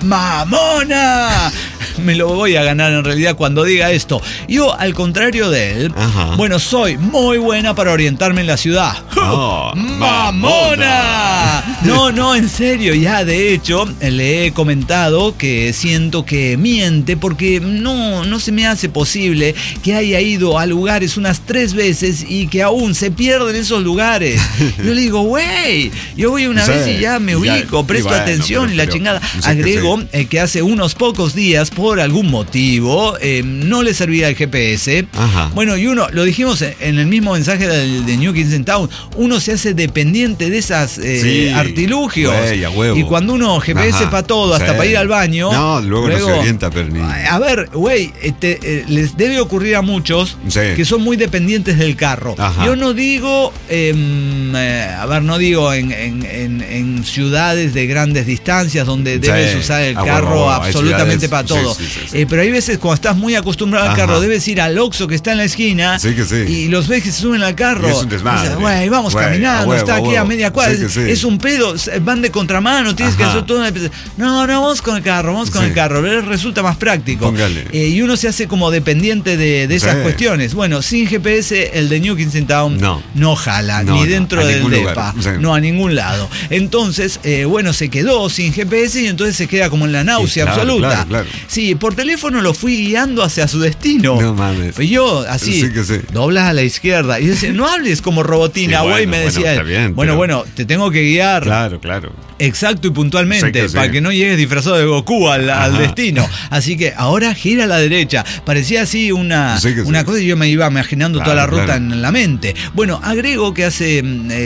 mamona, me lo voy a ganar en realidad cuando diga esto. Yo, al contrario de él, bueno, soy muy buena para orientarme en la ciudad. ¡Mamona! No, en serio, ya de hecho le he comentado que siento que miente porque no se me hace posible que haya ido a lugares unas 3 veces y que aún se pierden esos lugares. Yo le digo, güey, yo voy una vez y ya me ubico, presto atención y la chingada. Agrego que hace unos pocos días, por algún motivo, no le servía el GPS. Ajá. Bueno, y uno, lo dijimos en el mismo mensaje de New Kids in Town, uno se hace dependiente de esas artilugios. Güey, a huevo. Y cuando uno GPS para todo, hasta para ir al baño. No, luego no se orienta, pero ni... A ver, güey, les debe ocurrir a muchos que son muy dependientes del carro. Ajá. Yo no digo, no digo en ciudades de grandes distancias donde debes usar el carro absolutamente para todo. Sí. Pero hay veces cuando estás muy acostumbrado al carro, debes ir al Oxxo que está en la esquina y los ves que se suben al carro. Y es un desmadre. Güey, vamos caminando, está aquí a media cuadra. Es un pedo, van de contramano, tienes que hacer todo. No, vamos con el carro, resulta más práctico. Y uno se hace como dependiente de esas cuestiones. Bueno, sin GPS, el de New Kids in Town no jala, ni dentro del depa, no a ningún lado. Entonces, se quedó sin GPS y entonces se queda como en la náusea absoluta. Claro. Sí, por teléfono lo fui guiando hacia su destino. No mames. Y yo, así, doblas a la izquierda. Y decía, no hables como robotina, güey, me decía él. Bien, bueno, te tengo que guiar. Claro. Exacto y puntualmente, para que no llegues disfrazado de Goku al destino. Así que ahora gira a la derecha. Parecía así una cosa y yo me iba imaginando toda la ruta en la mente. Bueno, agrego que hace...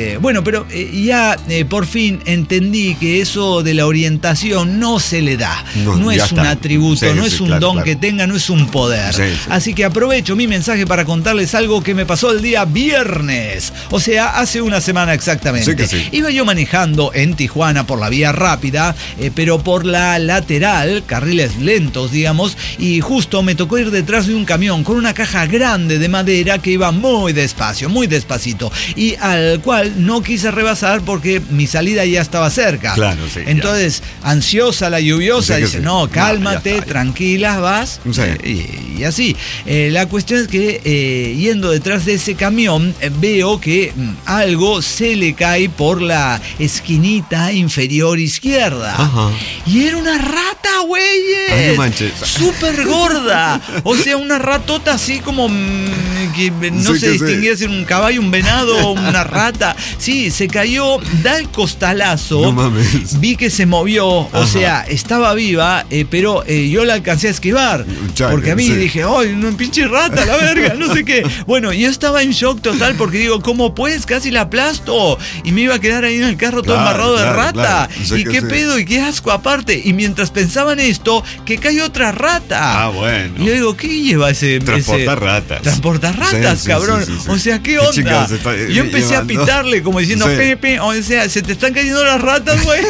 por fin entendí que eso de la orientación no se le da. No es un atributo, no es un don que tenga, no es un poder. Así que aprovecho mi mensaje para contarles algo que me pasó el día viernes. O sea, hace una semana exactamente. Iba yo manejando en Tijuana por la vía rápida, pero por la lateral, carriles lentos, digamos, y justo me tocó ir detrás de un camión con una caja grande de madera que iba muy despacio, muy despacito, y al cual no quise rebasar porque mi salida ya estaba cerca. Entonces, ansiosa la lluviosa, dice, no, cálmate, tranquila, vas, y así. La cuestión es que yendo detrás de ese camión, veo que algo se le cae por la esquinita inferior izquierda. Y era una rata, güeyes. No manches. Súper gorda. O sea, una ratota así como que no se distinguía si era un caballo, un venado o una rata. Sí, se cayó, da el costalazo. No mames. Vi que se movió, o sea, estaba viva, pero yo la alcancé a esquivar. Porque a mí dije, ¡ay, no, pinche rata, la verga! No sé qué. Bueno, yo estaba en shock total porque digo, ¿cómo pues? Casi la aplasto. Y me iba a quedar ahí en el carro todo embarrado de rata. Y qué pedo y qué asco aparte. Y mientras pensaban esto, que cayó otra rata. Bueno. Y yo digo, ¿qué lleva ese? Transportar ratas. Transportar ratas, cabrón. O sea, ¿qué onda? Yo empecé a pitarle como diciendo, Pepe, o sea, se te están cayendo las ratas, güey.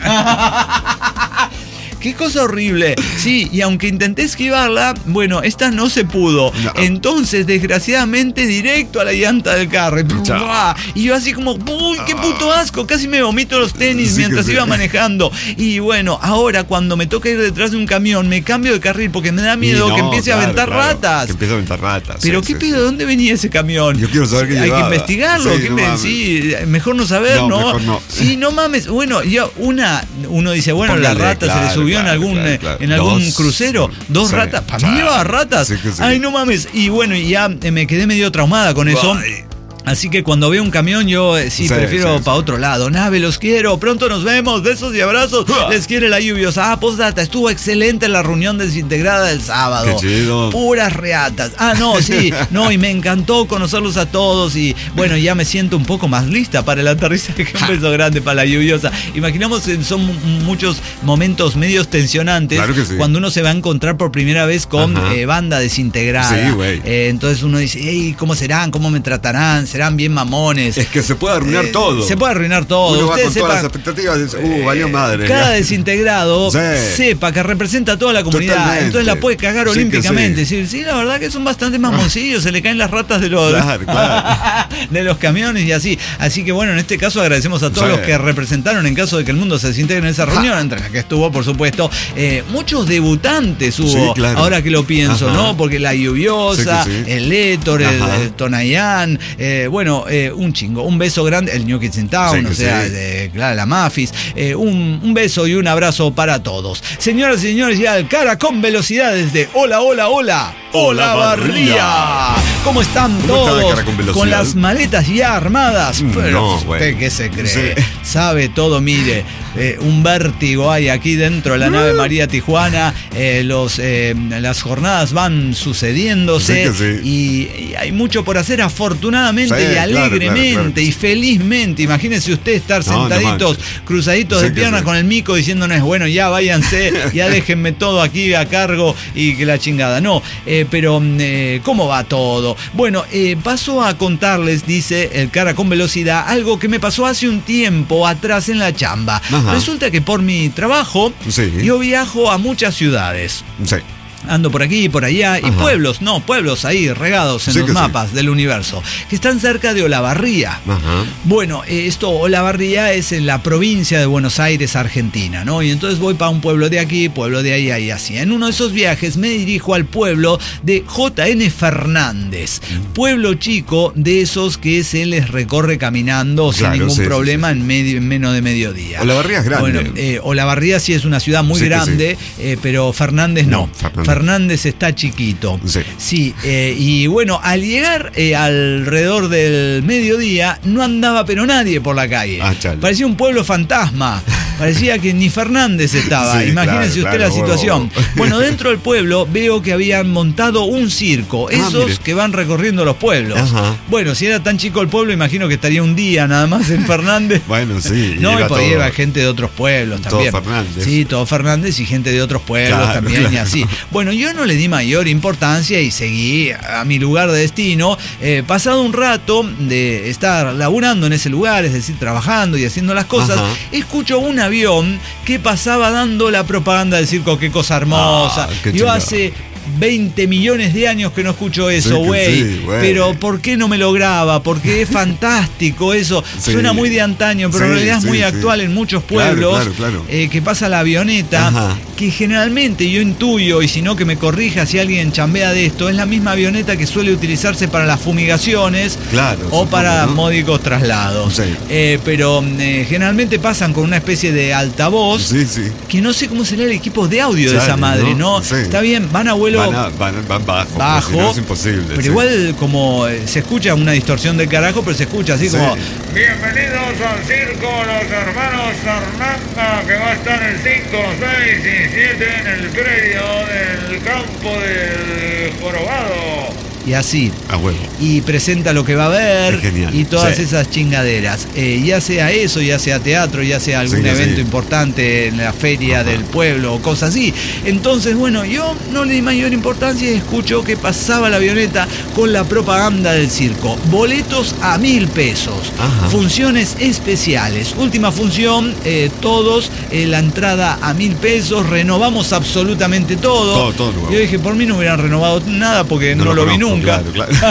Qué cosa horrible. Sí, y aunque intenté esquivarla, bueno, esta no se pudo. Entonces, desgraciadamente, directo a la llanta del carro. Y yo así como, ¡uy, qué puto asco! Casi me vomito los tenis mientras iba manejando. Y bueno, ahora cuando me toca ir detrás de un camión, me cambio de carril porque me da miedo que empiece a aventar ratas. Que empiece a aventar ratas. Pero ¿qué pedo? ¿De dónde venía ese camión? Yo quiero saber qué llevaba. Hay que investigarlo. Mejor no saber, ¿no? Mejor no. Sí, no mames. Bueno, uno dice, bueno, la rata se le subió en algún crucero. Dos ratas. ¿Para mí llevaba ratas? Ay, no mames. Y bueno, ya me quedé medio traumada con eso. Así que cuando veo un camión, yo prefiero para otro lado. Nave, los quiero. Pronto nos vemos. Besos y abrazos. Les quiere la lluviosa. Postdata. Estuvo excelente la reunión desintegrada del sábado. Qué chido. Puras reatas. Y me encantó conocerlos a todos. Y bueno, ya me siento un poco más lista para el aterrizaje. Un beso grande para la lluviosa. Imaginamos que son muchos momentos medios tensionantes. Claro que sí. Cuando uno se va a encontrar por primera vez con banda desintegrada. Sí, güey. Entonces uno dice, hey, ¿cómo serán? ¿Cómo me tratarán? ¿Serán bien mamones? Es que se puede arruinar todo. Se puede arruinar todo. Uno va con todas las expectativas y dice, valió madre. Cada desintegrado sepa que representa a toda la comunidad. Totalmente. Entonces la puede cagar olímpicamente. Sí, la verdad que son bastante mamoncillos. Se le caen las ratas de los de los camiones y así. Así que bueno, en este caso agradecemos a todos los que representaron en caso de que el mundo se desintegre en esa reunión, entre las que estuvo, por supuesto, muchos debutantes hubo, ahora que lo pienso, ¿no? Porque la lluviosa, el Héctor, el Tonayán, bueno, un chingo, un beso grande, el New Kids in Town, o sea, claro, la Mafis, un beso y un abrazo para todos. Señoras y señores, ya el cara con velocidad desde Hola, hola, hola, Olavarría. ¿Cómo están todos? Con las maletas ya armadas. Pero ¿usted qué se cree? Sí. Sabe todo, mire. Un vértigo hay aquí dentro de la nave María Tijuana. Las jornadas van sucediéndose y hay mucho por hacer, afortunadamente y alegremente y felizmente. Imagínense usted estar sentaditos, cruzaditos de piernas con el mico diciéndonos, bueno, ya váyanse, ya déjenme todo aquí a cargo y que la chingada. No, pero ¿cómo va todo? Bueno, paso a contarles, dice el cara con velocidad, algo que me pasó hace un tiempo atrás en la chamba. Ajá. Resulta que por mi trabajo yo viajo a muchas ciudades. Sí. Ando por aquí y por allá. Y pueblos ahí regados en los mapas del universo, que están cerca de Olavarría. Ajá. Bueno, Olavarría es en la provincia de Buenos Aires, Argentina, ¿no? Y entonces voy para un pueblo de aquí, pueblo de ahí, y así. En uno de esos viajes me dirijo al pueblo de J.N. Fernández. Pueblo chico de esos que se les recorre caminando sin ningún problema en menos de mediodía. Olavarría es grande. Bueno, Olavarría sí es una ciudad muy grande, pero Fernández no. Fernández está chiquito. Sí, y bueno, al llegar alrededor del mediodía no andaba pero nadie por la calle. Parecía un pueblo fantasma. Parecía que ni Fernández estaba. Imagínense usted la situación. Bueno, dentro del pueblo veo que habían montado un circo. Esos que van recorriendo los pueblos. Ajá. Bueno, si era tan chico el pueblo, imagino que estaría un día nada más en Fernández. Bueno, sí. No, y por ahí iba gente de otros pueblos también. Todo Fernández. Sí, todo Fernández y gente de otros pueblos también y así. Bueno, yo no le di mayor importancia y seguí a mi lugar de destino. Pasado un rato de estar laburando en ese lugar, es decir, trabajando y haciendo las cosas, escucho un avión que pasaba dando la propaganda del circo. Qué cosa hermosa. Yo hace 20 millones de años que no escucho eso, güey. Pero ¿por qué no me lo graba? Porque es fantástico eso. Suena muy de antaño, pero en realidad es muy actual en muchos pueblos. Que pasa la avioneta, que generalmente yo intuyo, y si no que me corrija si alguien chambea de esto, es la misma avioneta que suele utilizarse para las fumigaciones o para módicos traslados. Pero generalmente pasan con una especie de altavoz que no sé cómo será el equipo de audio de esa madre, ¿no? Está bien, van a vuelo van bajo, si no es imposible. Pero igual como se escucha una distorsión del carajo, pero se escucha así como: bienvenidos al circo los hermanos Arnanga, que va a estar el 5, 6 y 7 en el predio del campo del Jorobado. Y así. Y presenta lo que va a ver y todas esas chingaderas. Ya sea eso, ya sea teatro, ya sea algún evento importante en la feria del pueblo o cosas así. Entonces, bueno, yo no le di mayor importancia y escucho que pasaba la avioneta con la propaganda del circo. Boletos a 1.000 pesos. Funciones especiales. Última función, todos, la entrada a 1.000 pesos. Renovamos absolutamente todo. Yo dije, por mí no hubieran renovado nada porque no lo vi nunca. Claro.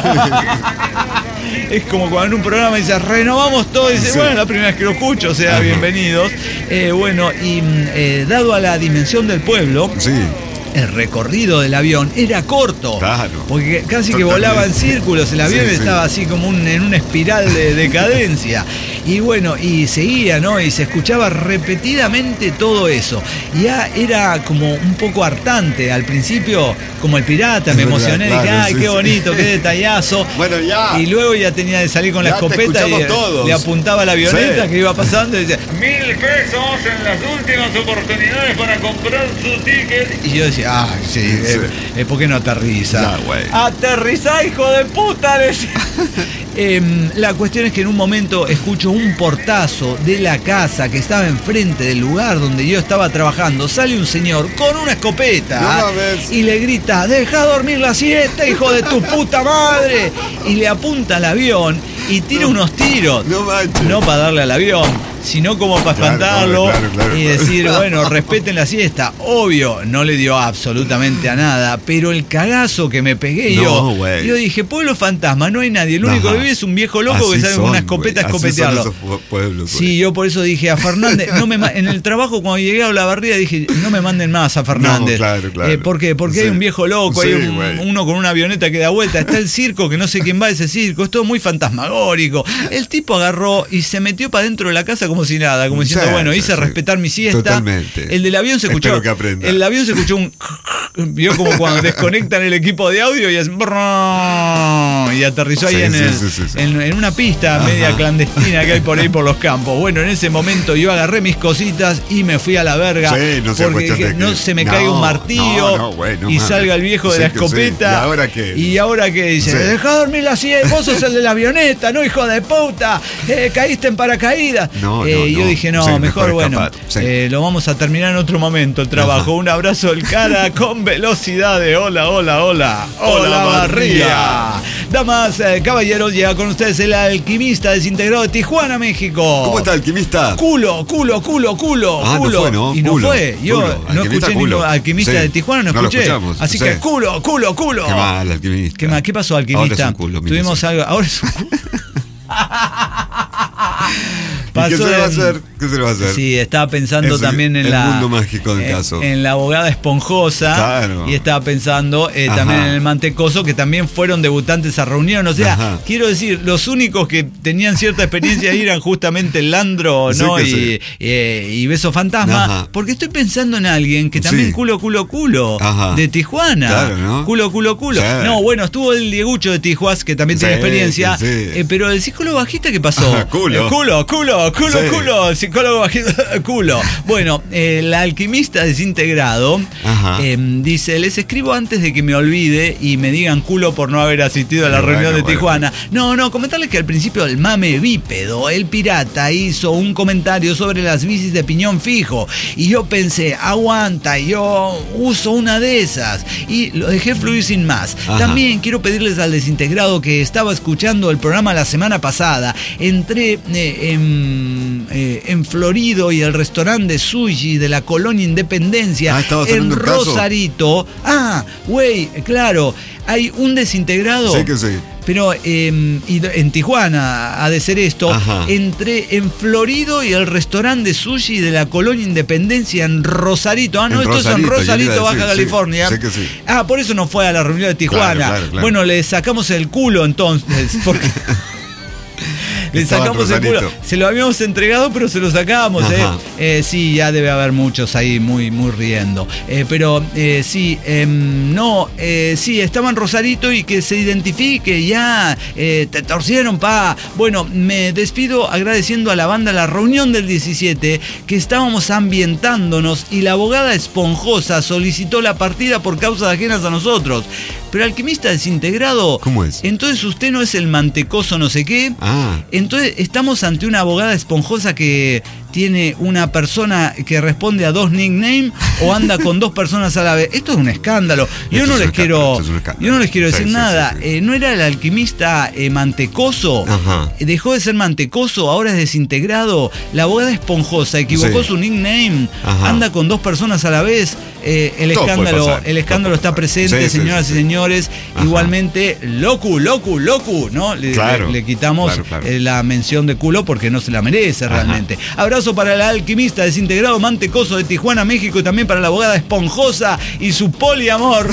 Es como cuando en un programa dice renovamos todo, y dice bueno, la primera vez que lo escucho, o sea, bienvenidos. Bueno, y dado a la dimensión del pueblo, el recorrido del avión era corto, porque casi que volaba en círculos, el avión estaba así como en una espiral de decadencia. Y bueno, y seguía, ¿no? Y se escuchaba repetidamente todo eso. Ya era como un poco hartante. Al principio, como el pirata, me emocioné, dije, ay, qué bonito, qué detallazo. Bueno, ya. Y luego ya tenía de salir con la escopeta y le apuntaba a la avioneta que iba pasando y decía, 1.000 pesos en las últimas oportunidades para comprar su ticket. Y yo decía, ¿por qué no aterriza? Aterriza, hijo de puta. La cuestión es que en un momento escucho un portazo de la casa que estaba enfrente del lugar donde yo estaba trabajando. Sale un señor con una escopeta y le grita, deja dormir la siesta, hijo de tu puta madre. Y le apunta al avión y tira unos tiros. No para darle al avión, sino como para espantarlo y decir, bueno, respeten la siesta. Obvio, no le dio absolutamente a nada, pero el cagazo que me pegué yo dije, pueblo fantasma, no hay nadie, lo único que vi es un viejo loco que sale con una escopeta a escopetearlo. Sí, yo por eso dije a Fernández, en el trabajo cuando llegué a Olavarría dije, no me manden más a Fernández. ¿Por qué? Porque hay un viejo loco, hay uno con una avioneta que da vuelta, está el circo que no sé quién va a ese circo, es todo muy fantasmagórico. histórico. El tipo agarró y se metió para dentro de la casa como si nada, como diciendo, bueno, hice respetar mi siesta. Totalmente. El del avión se escuchó. El avión se escuchó un. Vio como cuando desconectan el equipo de audio y es. Y aterrizó ahí en una pista media clandestina que hay por ahí por los campos. Bueno, en ese momento yo agarré mis cositas y me fui a la verga. Porque no se me caiga un martillo y salga el viejo de la escopeta. ¿Y ahora qué? ¿Y ahora qué? Dice, dejá dormir la silla, vos sos el de la avioneta, ¿no, hijo de puta? Caíste en paracaídas. Y yo dije, mejor bueno, lo vamos a terminar en otro momento el trabajo. Un abrazo del cara con velocidad de hola Barría. Damas, caballeros, llega con ustedes el alquimista desintegrado de Tijuana, México. ¿Cómo está, alquimista? Culo. No fue, ¿no? Y no culo, fue. Yo culo. no escuché ningún alquimista de Tijuana, no escuché. Lo Así que culo. Qué mal, alquimista. ¿Qué pasó, alquimista? Ahora es un culo. Tuvimos algo. Ahora es un culo. ¿Qué se le va a hacer? Sí, estaba pensando también en el mundo mágico del caso. En la abogada esponjosa. Claro. Y estaba pensando también en el mantecoso, que también fueron debutantes a reunión. O sea, quiero decir, los únicos que tenían cierta experiencia ahí eran justamente el Landro, ¿no? Y Beso Fantasma. Porque estoy pensando en alguien que también culo. De Tijuana. Claro, ¿no? Culo. Sí. No, bueno, estuvo el Diegucho de Tijuas, que también tiene experiencia. Pero el psicólogo bajista, ¿qué pasó? Culo. Psicólogo bajista, culo. Bueno, el alquimista desintegrado dice, les escribo antes de que me olvide y me digan culo por no haber asistido a la reunión de Tijuana. No, comentarles que al principio del mame bípedo, el pirata hizo un comentario sobre las bicis de piñón fijo y yo pensé, aguanta, yo uso una de esas y lo dejé fluir sin más. También quiero pedirles al desintegrado que estaba escuchando el programa la semana pasada, entré en Florido y el restaurante de sushi de la Colonia Independencia en Rosarito. Claro, hay un desintegrado. Sí que sí. Pero en Tijuana ha de ser esto. Entré en Florido y el restaurante de sushi de la Colonia Independencia en Rosarito. Esto es en Rosarito, Baja California. Sí que sí. Por eso no fue a la reunión de Tijuana. Claro. Bueno, le sacamos el culo entonces, porque le sacamos el culo. Se lo habíamos entregado, pero se lo sacábamos. Sí, ya debe haber muchos ahí muy riendo. Sí, estaba en Rosarito y que se identifique ya. Te torcieron, pa. Bueno, me despido agradeciendo a la banda La Reunión del 17 que estábamos ambientándonos y la abogada esponjosa solicitó la partida por causas ajenas a nosotros. Pero alquimista desintegrado. ¿Cómo es? Entonces usted no es el mantecoso no sé qué. Entonces estamos ante una abogada esponjosa que tiene una persona que responde a 2 nicknames o anda con 2 personas a la vez. Esto es un escándalo. Yo no les quiero decir nada. ¿No era el alquimista mantecoso? Dejó de ser mantecoso, ahora es desintegrado. La abogada esponjosa equivocó su nickname. Anda con 2 personas a la vez. El escándalo está presente, señoras y señores. Igualmente, locu, ¿no? Le quitamos la mención de culo porque no se la merece realmente. Abrazo para el alquimista desintegrado mantecoso de Tijuana, México, y también para la abogada esponjosa y su poliamor.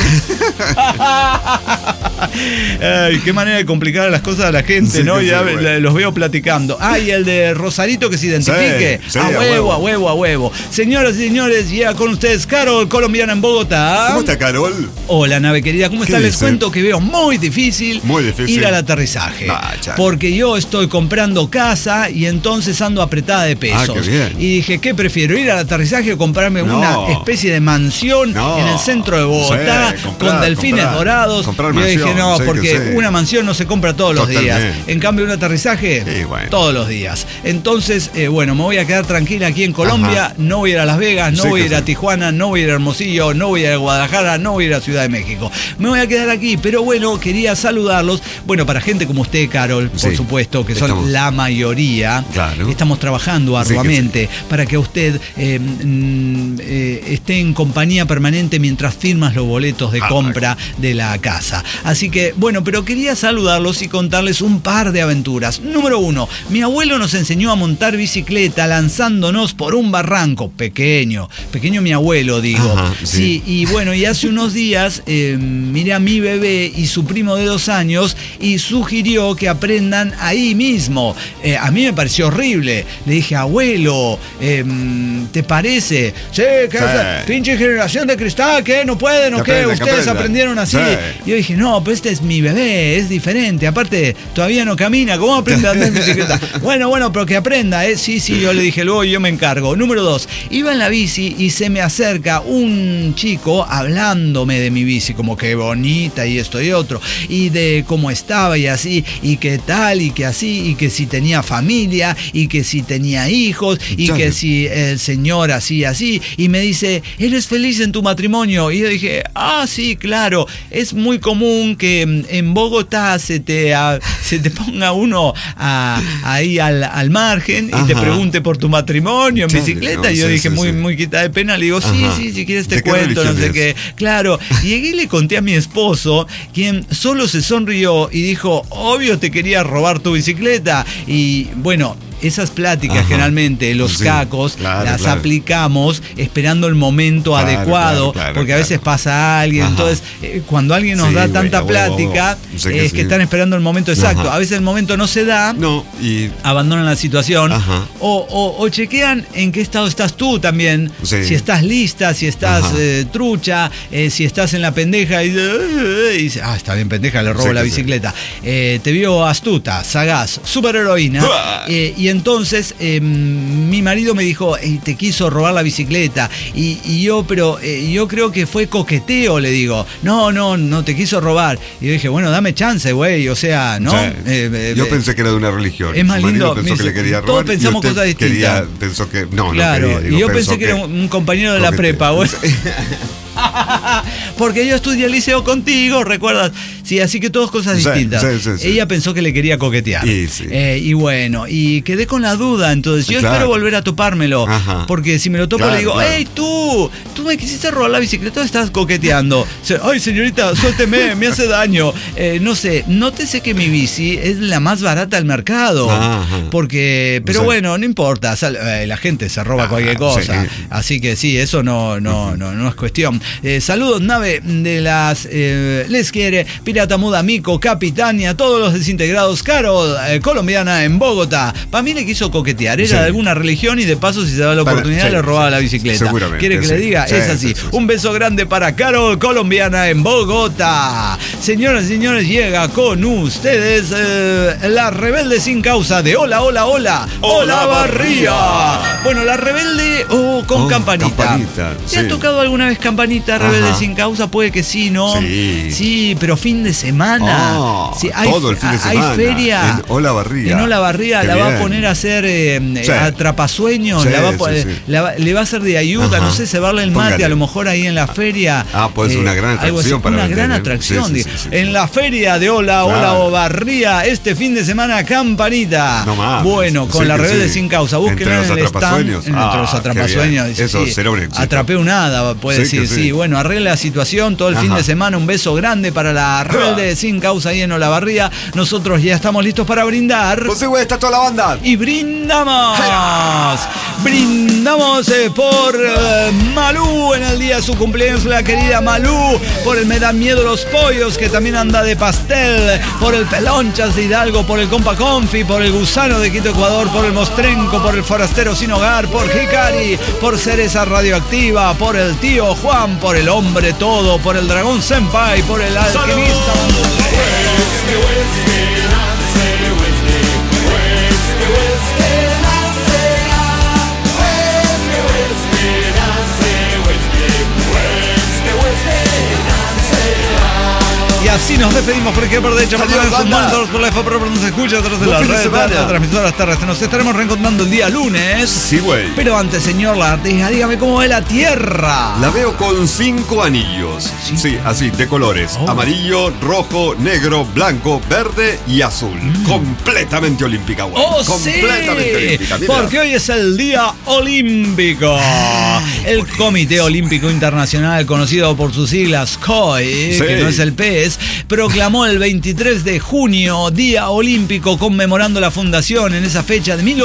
Ay, qué manera de complicar las cosas a la gente, ¿no? Ya los veo platicando. Y el de Rosarito que se identifique. A huevo. Señoras y señores, llega con ustedes Carol, colombiana en Bogotá. ¿Cómo está, Carol? Hola, nave querida, ¿cómo está? Les cuento que veo muy difícil ir al aterrizaje. Porque yo estoy comprando casa y entonces ando apretada de pesos. Y dije, ¿qué prefiero? ¿Ir al aterrizaje o comprarme una especie de mansión en el centro de Bogotá con delfines dorados? Yo dije, porque una mansión no se compra todos los días. En cambio, un aterrizaje, todos los días. Entonces, me voy a quedar tranquila aquí en Colombia. No voy a ir a Las Vegas, no voy a ir a Tijuana, no voy a ir a Hermosillo, no voy a ir a Guadalajara, no voy a ir a Ciudad de México. Me voy a quedar aquí, pero quería saludarlos. Para gente como usted, Carol, por supuesto, que son la mayoría. Estamos trabajando arduamente para que usted esté en compañía permanente mientras firmas los boletos de compra de la casa. Así Así que, bueno, pero quería saludarlos y contarles un par de aventuras. Número 1, mi abuelo nos enseñó a montar bicicleta lanzándonos por un barranco. Pequeño mi abuelo, digo. Ajá, sí. Y bueno, y hace unos días miré a mi bebé y su primo de 2 años y sugirió que aprendan ahí mismo. A mí me pareció horrible. Le dije, abuelo, ¿te parece? Sí, que esa pinche generación de cristal, ¿qué? No pueden, ¿o qué? Ustedes aprendieron así. Sí. Yo dije, no, pues este es mi bebé, es diferente. Aparte, todavía no camina, ¿cómo aprende a andar en bicicleta? Bueno, pero que aprenda, ¿eh? Sí, yo le dije, luego yo me encargo. Número 2, iba en la bici y se me acerca un chico hablándome de mi bici, como que bonita y esto y otro, y de cómo estaba y así, y qué tal, y que así, y que si tenía familia, y que si tenía hijos, y que si el señor así, y me dice, ¿eres feliz en tu matrimonio? Y yo dije, sí, claro, es muy común que en Bogotá se te ponga uno ahí al margen y te pregunte por tu matrimonio en bicicleta. Y yo dije, muy quita de pena, le digo, sí, si quieres te cuento, no sé qué. Claro, y llegué y le conté a mi esposo, quien solo se sonrió y dijo, obvio te quería robar tu bicicleta. Y bueno, esas pláticas generalmente los cacos las aplicamos esperando el momento adecuado, porque a veces pasa alguien. Entonces cuando alguien nos da tanta plática es que están esperando el momento exacto. A veces el momento no se da, y abandonan la situación, o chequean en qué estado estás tú también, si estás lista, si estás trucha, si estás en la pendeja y dice, está bien pendeja, le robo la bicicleta. Te vio astuta, sagaz, superheroína, y entonces mi marido me dijo, te quiso robar la bicicleta, y yo creo que fue coqueteo, le digo, no te quiso robar. Y yo dije, bueno, dame chance, güey, o sea, ¿no? Yo pensé que era de una religión. Es más lindo, pensó que le quería robar, todos pensamos cosas distintas. Pensó que no quería. Y yo pensé que era un compañero de la prepa, güey. Porque yo estudié el liceo contigo, ¿recuerdas? Sí, así que todas cosas distintas. Ella pensó que le quería coquetear. Y bueno, y quedé con la duda, entonces yo espero volver a topármelo. Porque si me lo topo le digo, hey, tú me quisiste robar la bicicleta o estás coqueteando. Ay, señorita, suélteme, me hace daño. No sé, nótese que mi bici es la más barata del mercado. Pero bueno, no importa, la gente se roba cualquier cosa. Así que sí, eso no es cuestión. Saludos, nave de las les quiere Pirata Muda, Mico, Capitania, todos los desintegrados. Carol, colombiana en Bogotá. Para mí le quiso coquetear, era de alguna religión y de paso si se daba la oportunidad le robaba la bicicleta. ¿Quiere que le diga? Es así. Un beso grande para Carol, colombiana en Bogotá. Señoras y señores, llega con ustedes la rebelde sin causa de Hola Barría. Bueno, la rebelde con campanita. ¿Te ha tocado alguna vez campanita rebelde sin causa? Puede que sí, ¿no? Sí, pero fin de semana. Todo el fin de semana. Hay feria. En Hola Barría. En Hola Barría la va a poner a hacer atrapasueños. Le va a hacer de ayuda, no sé, cebarle el mate, a lo mejor ahí en la feria. Puede ser una gran atracción para una gran atracción. En la feria de Hola Barría, este fin de semana, campanita. Bueno, con la rebelde sin causa. Búsquenlo en el stand. Entre los atrapasueños. Eso será un éxito. Atrapé un hada, puede decir. Sí, bueno, arregle la situación todo el fin de semana. Un beso grande para la rebelde sin causa ahí en Olavarría. Nosotros ya estamos listos para brindar. Pues sí, güey, está toda la banda. Y brindamos. Brindamos por Malú en el día de su cumpleaños, la querida Malú. Por el Me Dan Miedo Los Pollos, que también anda de pastel. Por el Pelonchas de Hidalgo. Por el Compa Confi. Por el Gusano de Quito, Ecuador. Por el Mostrenco. Por el Forastero Sin Hogar. Por Hikari. Por Cereza Radioactiva. Por el Tío Juan. Por el Hombre Todo. Por el Dragón Senpai. Por el Alquimista. Y así nos despedimos por ejemplo de hecho por la FA, pero nos escucha a través de la red de transmisoras terrestres. Nos estaremos reencontrando el día lunes. Sí, güey. Pero antes, señor Lagartija, dígame cómo ve la Tierra. La veo con 5 anillos. Sí, así, de colores. Amarillo, rojo, negro, blanco, verde y azul. Completamente olímpica, güey. Completamente olímpica. Mira. Porque hoy es el Día Olímpico. El Comité Olímpico Internacional, conocido por sus siglas COI, que no es el PES, proclamó el 23 de junio Día Olímpico, conmemorando la fundación en esa fecha de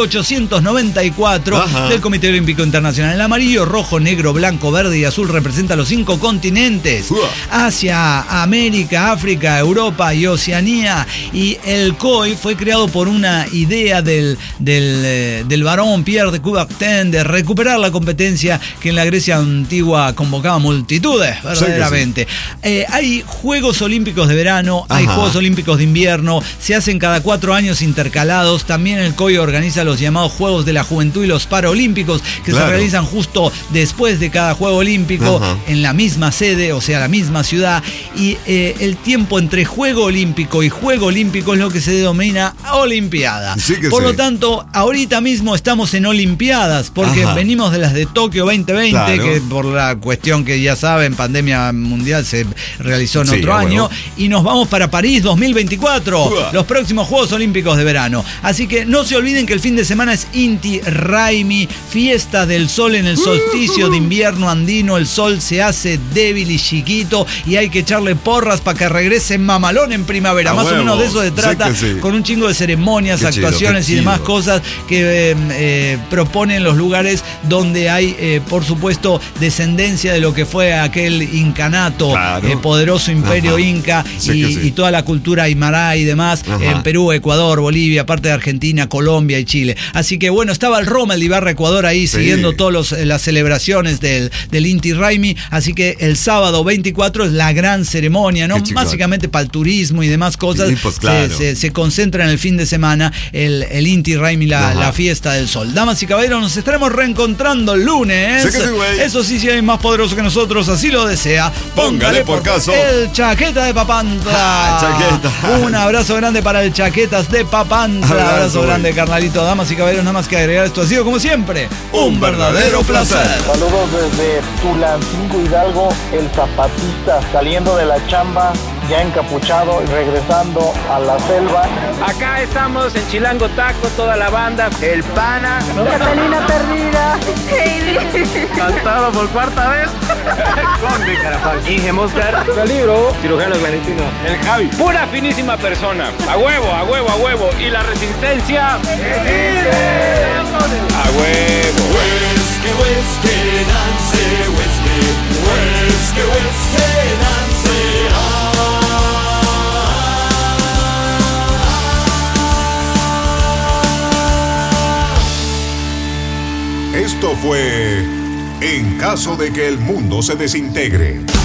1894 del Comité Olímpico Internacional. El amarillo, rojo, negro, blanco, verde y azul representa los 5 continentes: Asia, América, África, Europa y Oceanía. Y el COI fue creado por una idea del barón Pierre de Coubertin de recuperar la competencia que en la Grecia antigua convocaba multitudes, verdaderamente. Hay Juegos Olímpicos de verano, hay Juegos Olímpicos de invierno, se hacen cada 4 años intercalados. También el COI organiza los llamados Juegos de la Juventud y los Paralímpicos, que se realizan justo después de cada Juego Olímpico, en la misma sede, o sea, la misma ciudad. Y el tiempo entre Juego Olímpico y Juego Olímpico es lo que se denomina Olimpiada. Por lo tanto, ahorita mismo estamos en Olimpiadas, porque venimos de las de Tokio 2020, que por la cuestión que ya saben, pandemia mundial, se realizó en otro año, y nos vamos para París 2024, los próximos Juegos Olímpicos de verano. Así que no se olviden que el fin de semana es Inti Raymi, fiesta del sol en el solsticio de invierno andino. El sol se hace débil y chiquito y hay que echarle porras para que regrese mamalón en primavera. Más o menos de eso se trata, con un chingo de ceremonias, actuaciones y demás cosas que proponen los lugares donde hay, por supuesto, descendencia de lo que fue aquel incanato, poderoso imperio inca, y toda la cultura aymara y demás, en Perú, Ecuador, Bolivia, parte de Argentina, Colombia y Chile. Así que bueno, estaba el Rommel de Ibarra Ecuador ahí siguiendo todas las celebraciones del Inti Raymi. Así que el sábado 24 es la gran ceremonia, ¿no? Básicamente para el turismo y demás cosas. Se concentra en el fin de semana el Inti Raymi, la fiesta del sol. Damas y caballeros, nos estaremos reencontrando el lunes. Eso sí, si hay más poderoso que nosotros, así lo desea, póngale por caso el Chaqueta de Papantla. Un abrazo grande para el Chaquetas de Papantla. Un abrazo grande, carnalito. Damas y caballeros, nada más que agregar, esto ha sido como siempre un verdadero placer. Saludos desde Tulancingo, Hidalgo, el zapatista saliendo de la chamba, ya encapuchado y regresando a la selva. Acá estamos en Chilango Taco, toda la banda, el Pana, Catalina perdida, cantado por cuarta vez, Conde Carafal, Inge Moscar, Calibro, Cirujano Valentino, el Javi, pura finísima persona, a huevo, a huevo, a huevo, y la resistencia, a huevo. Whisky, whisky, Nancy, whisky, whisky, whisky, Nancy, Esto fue En caso de que el mundo se desintegre.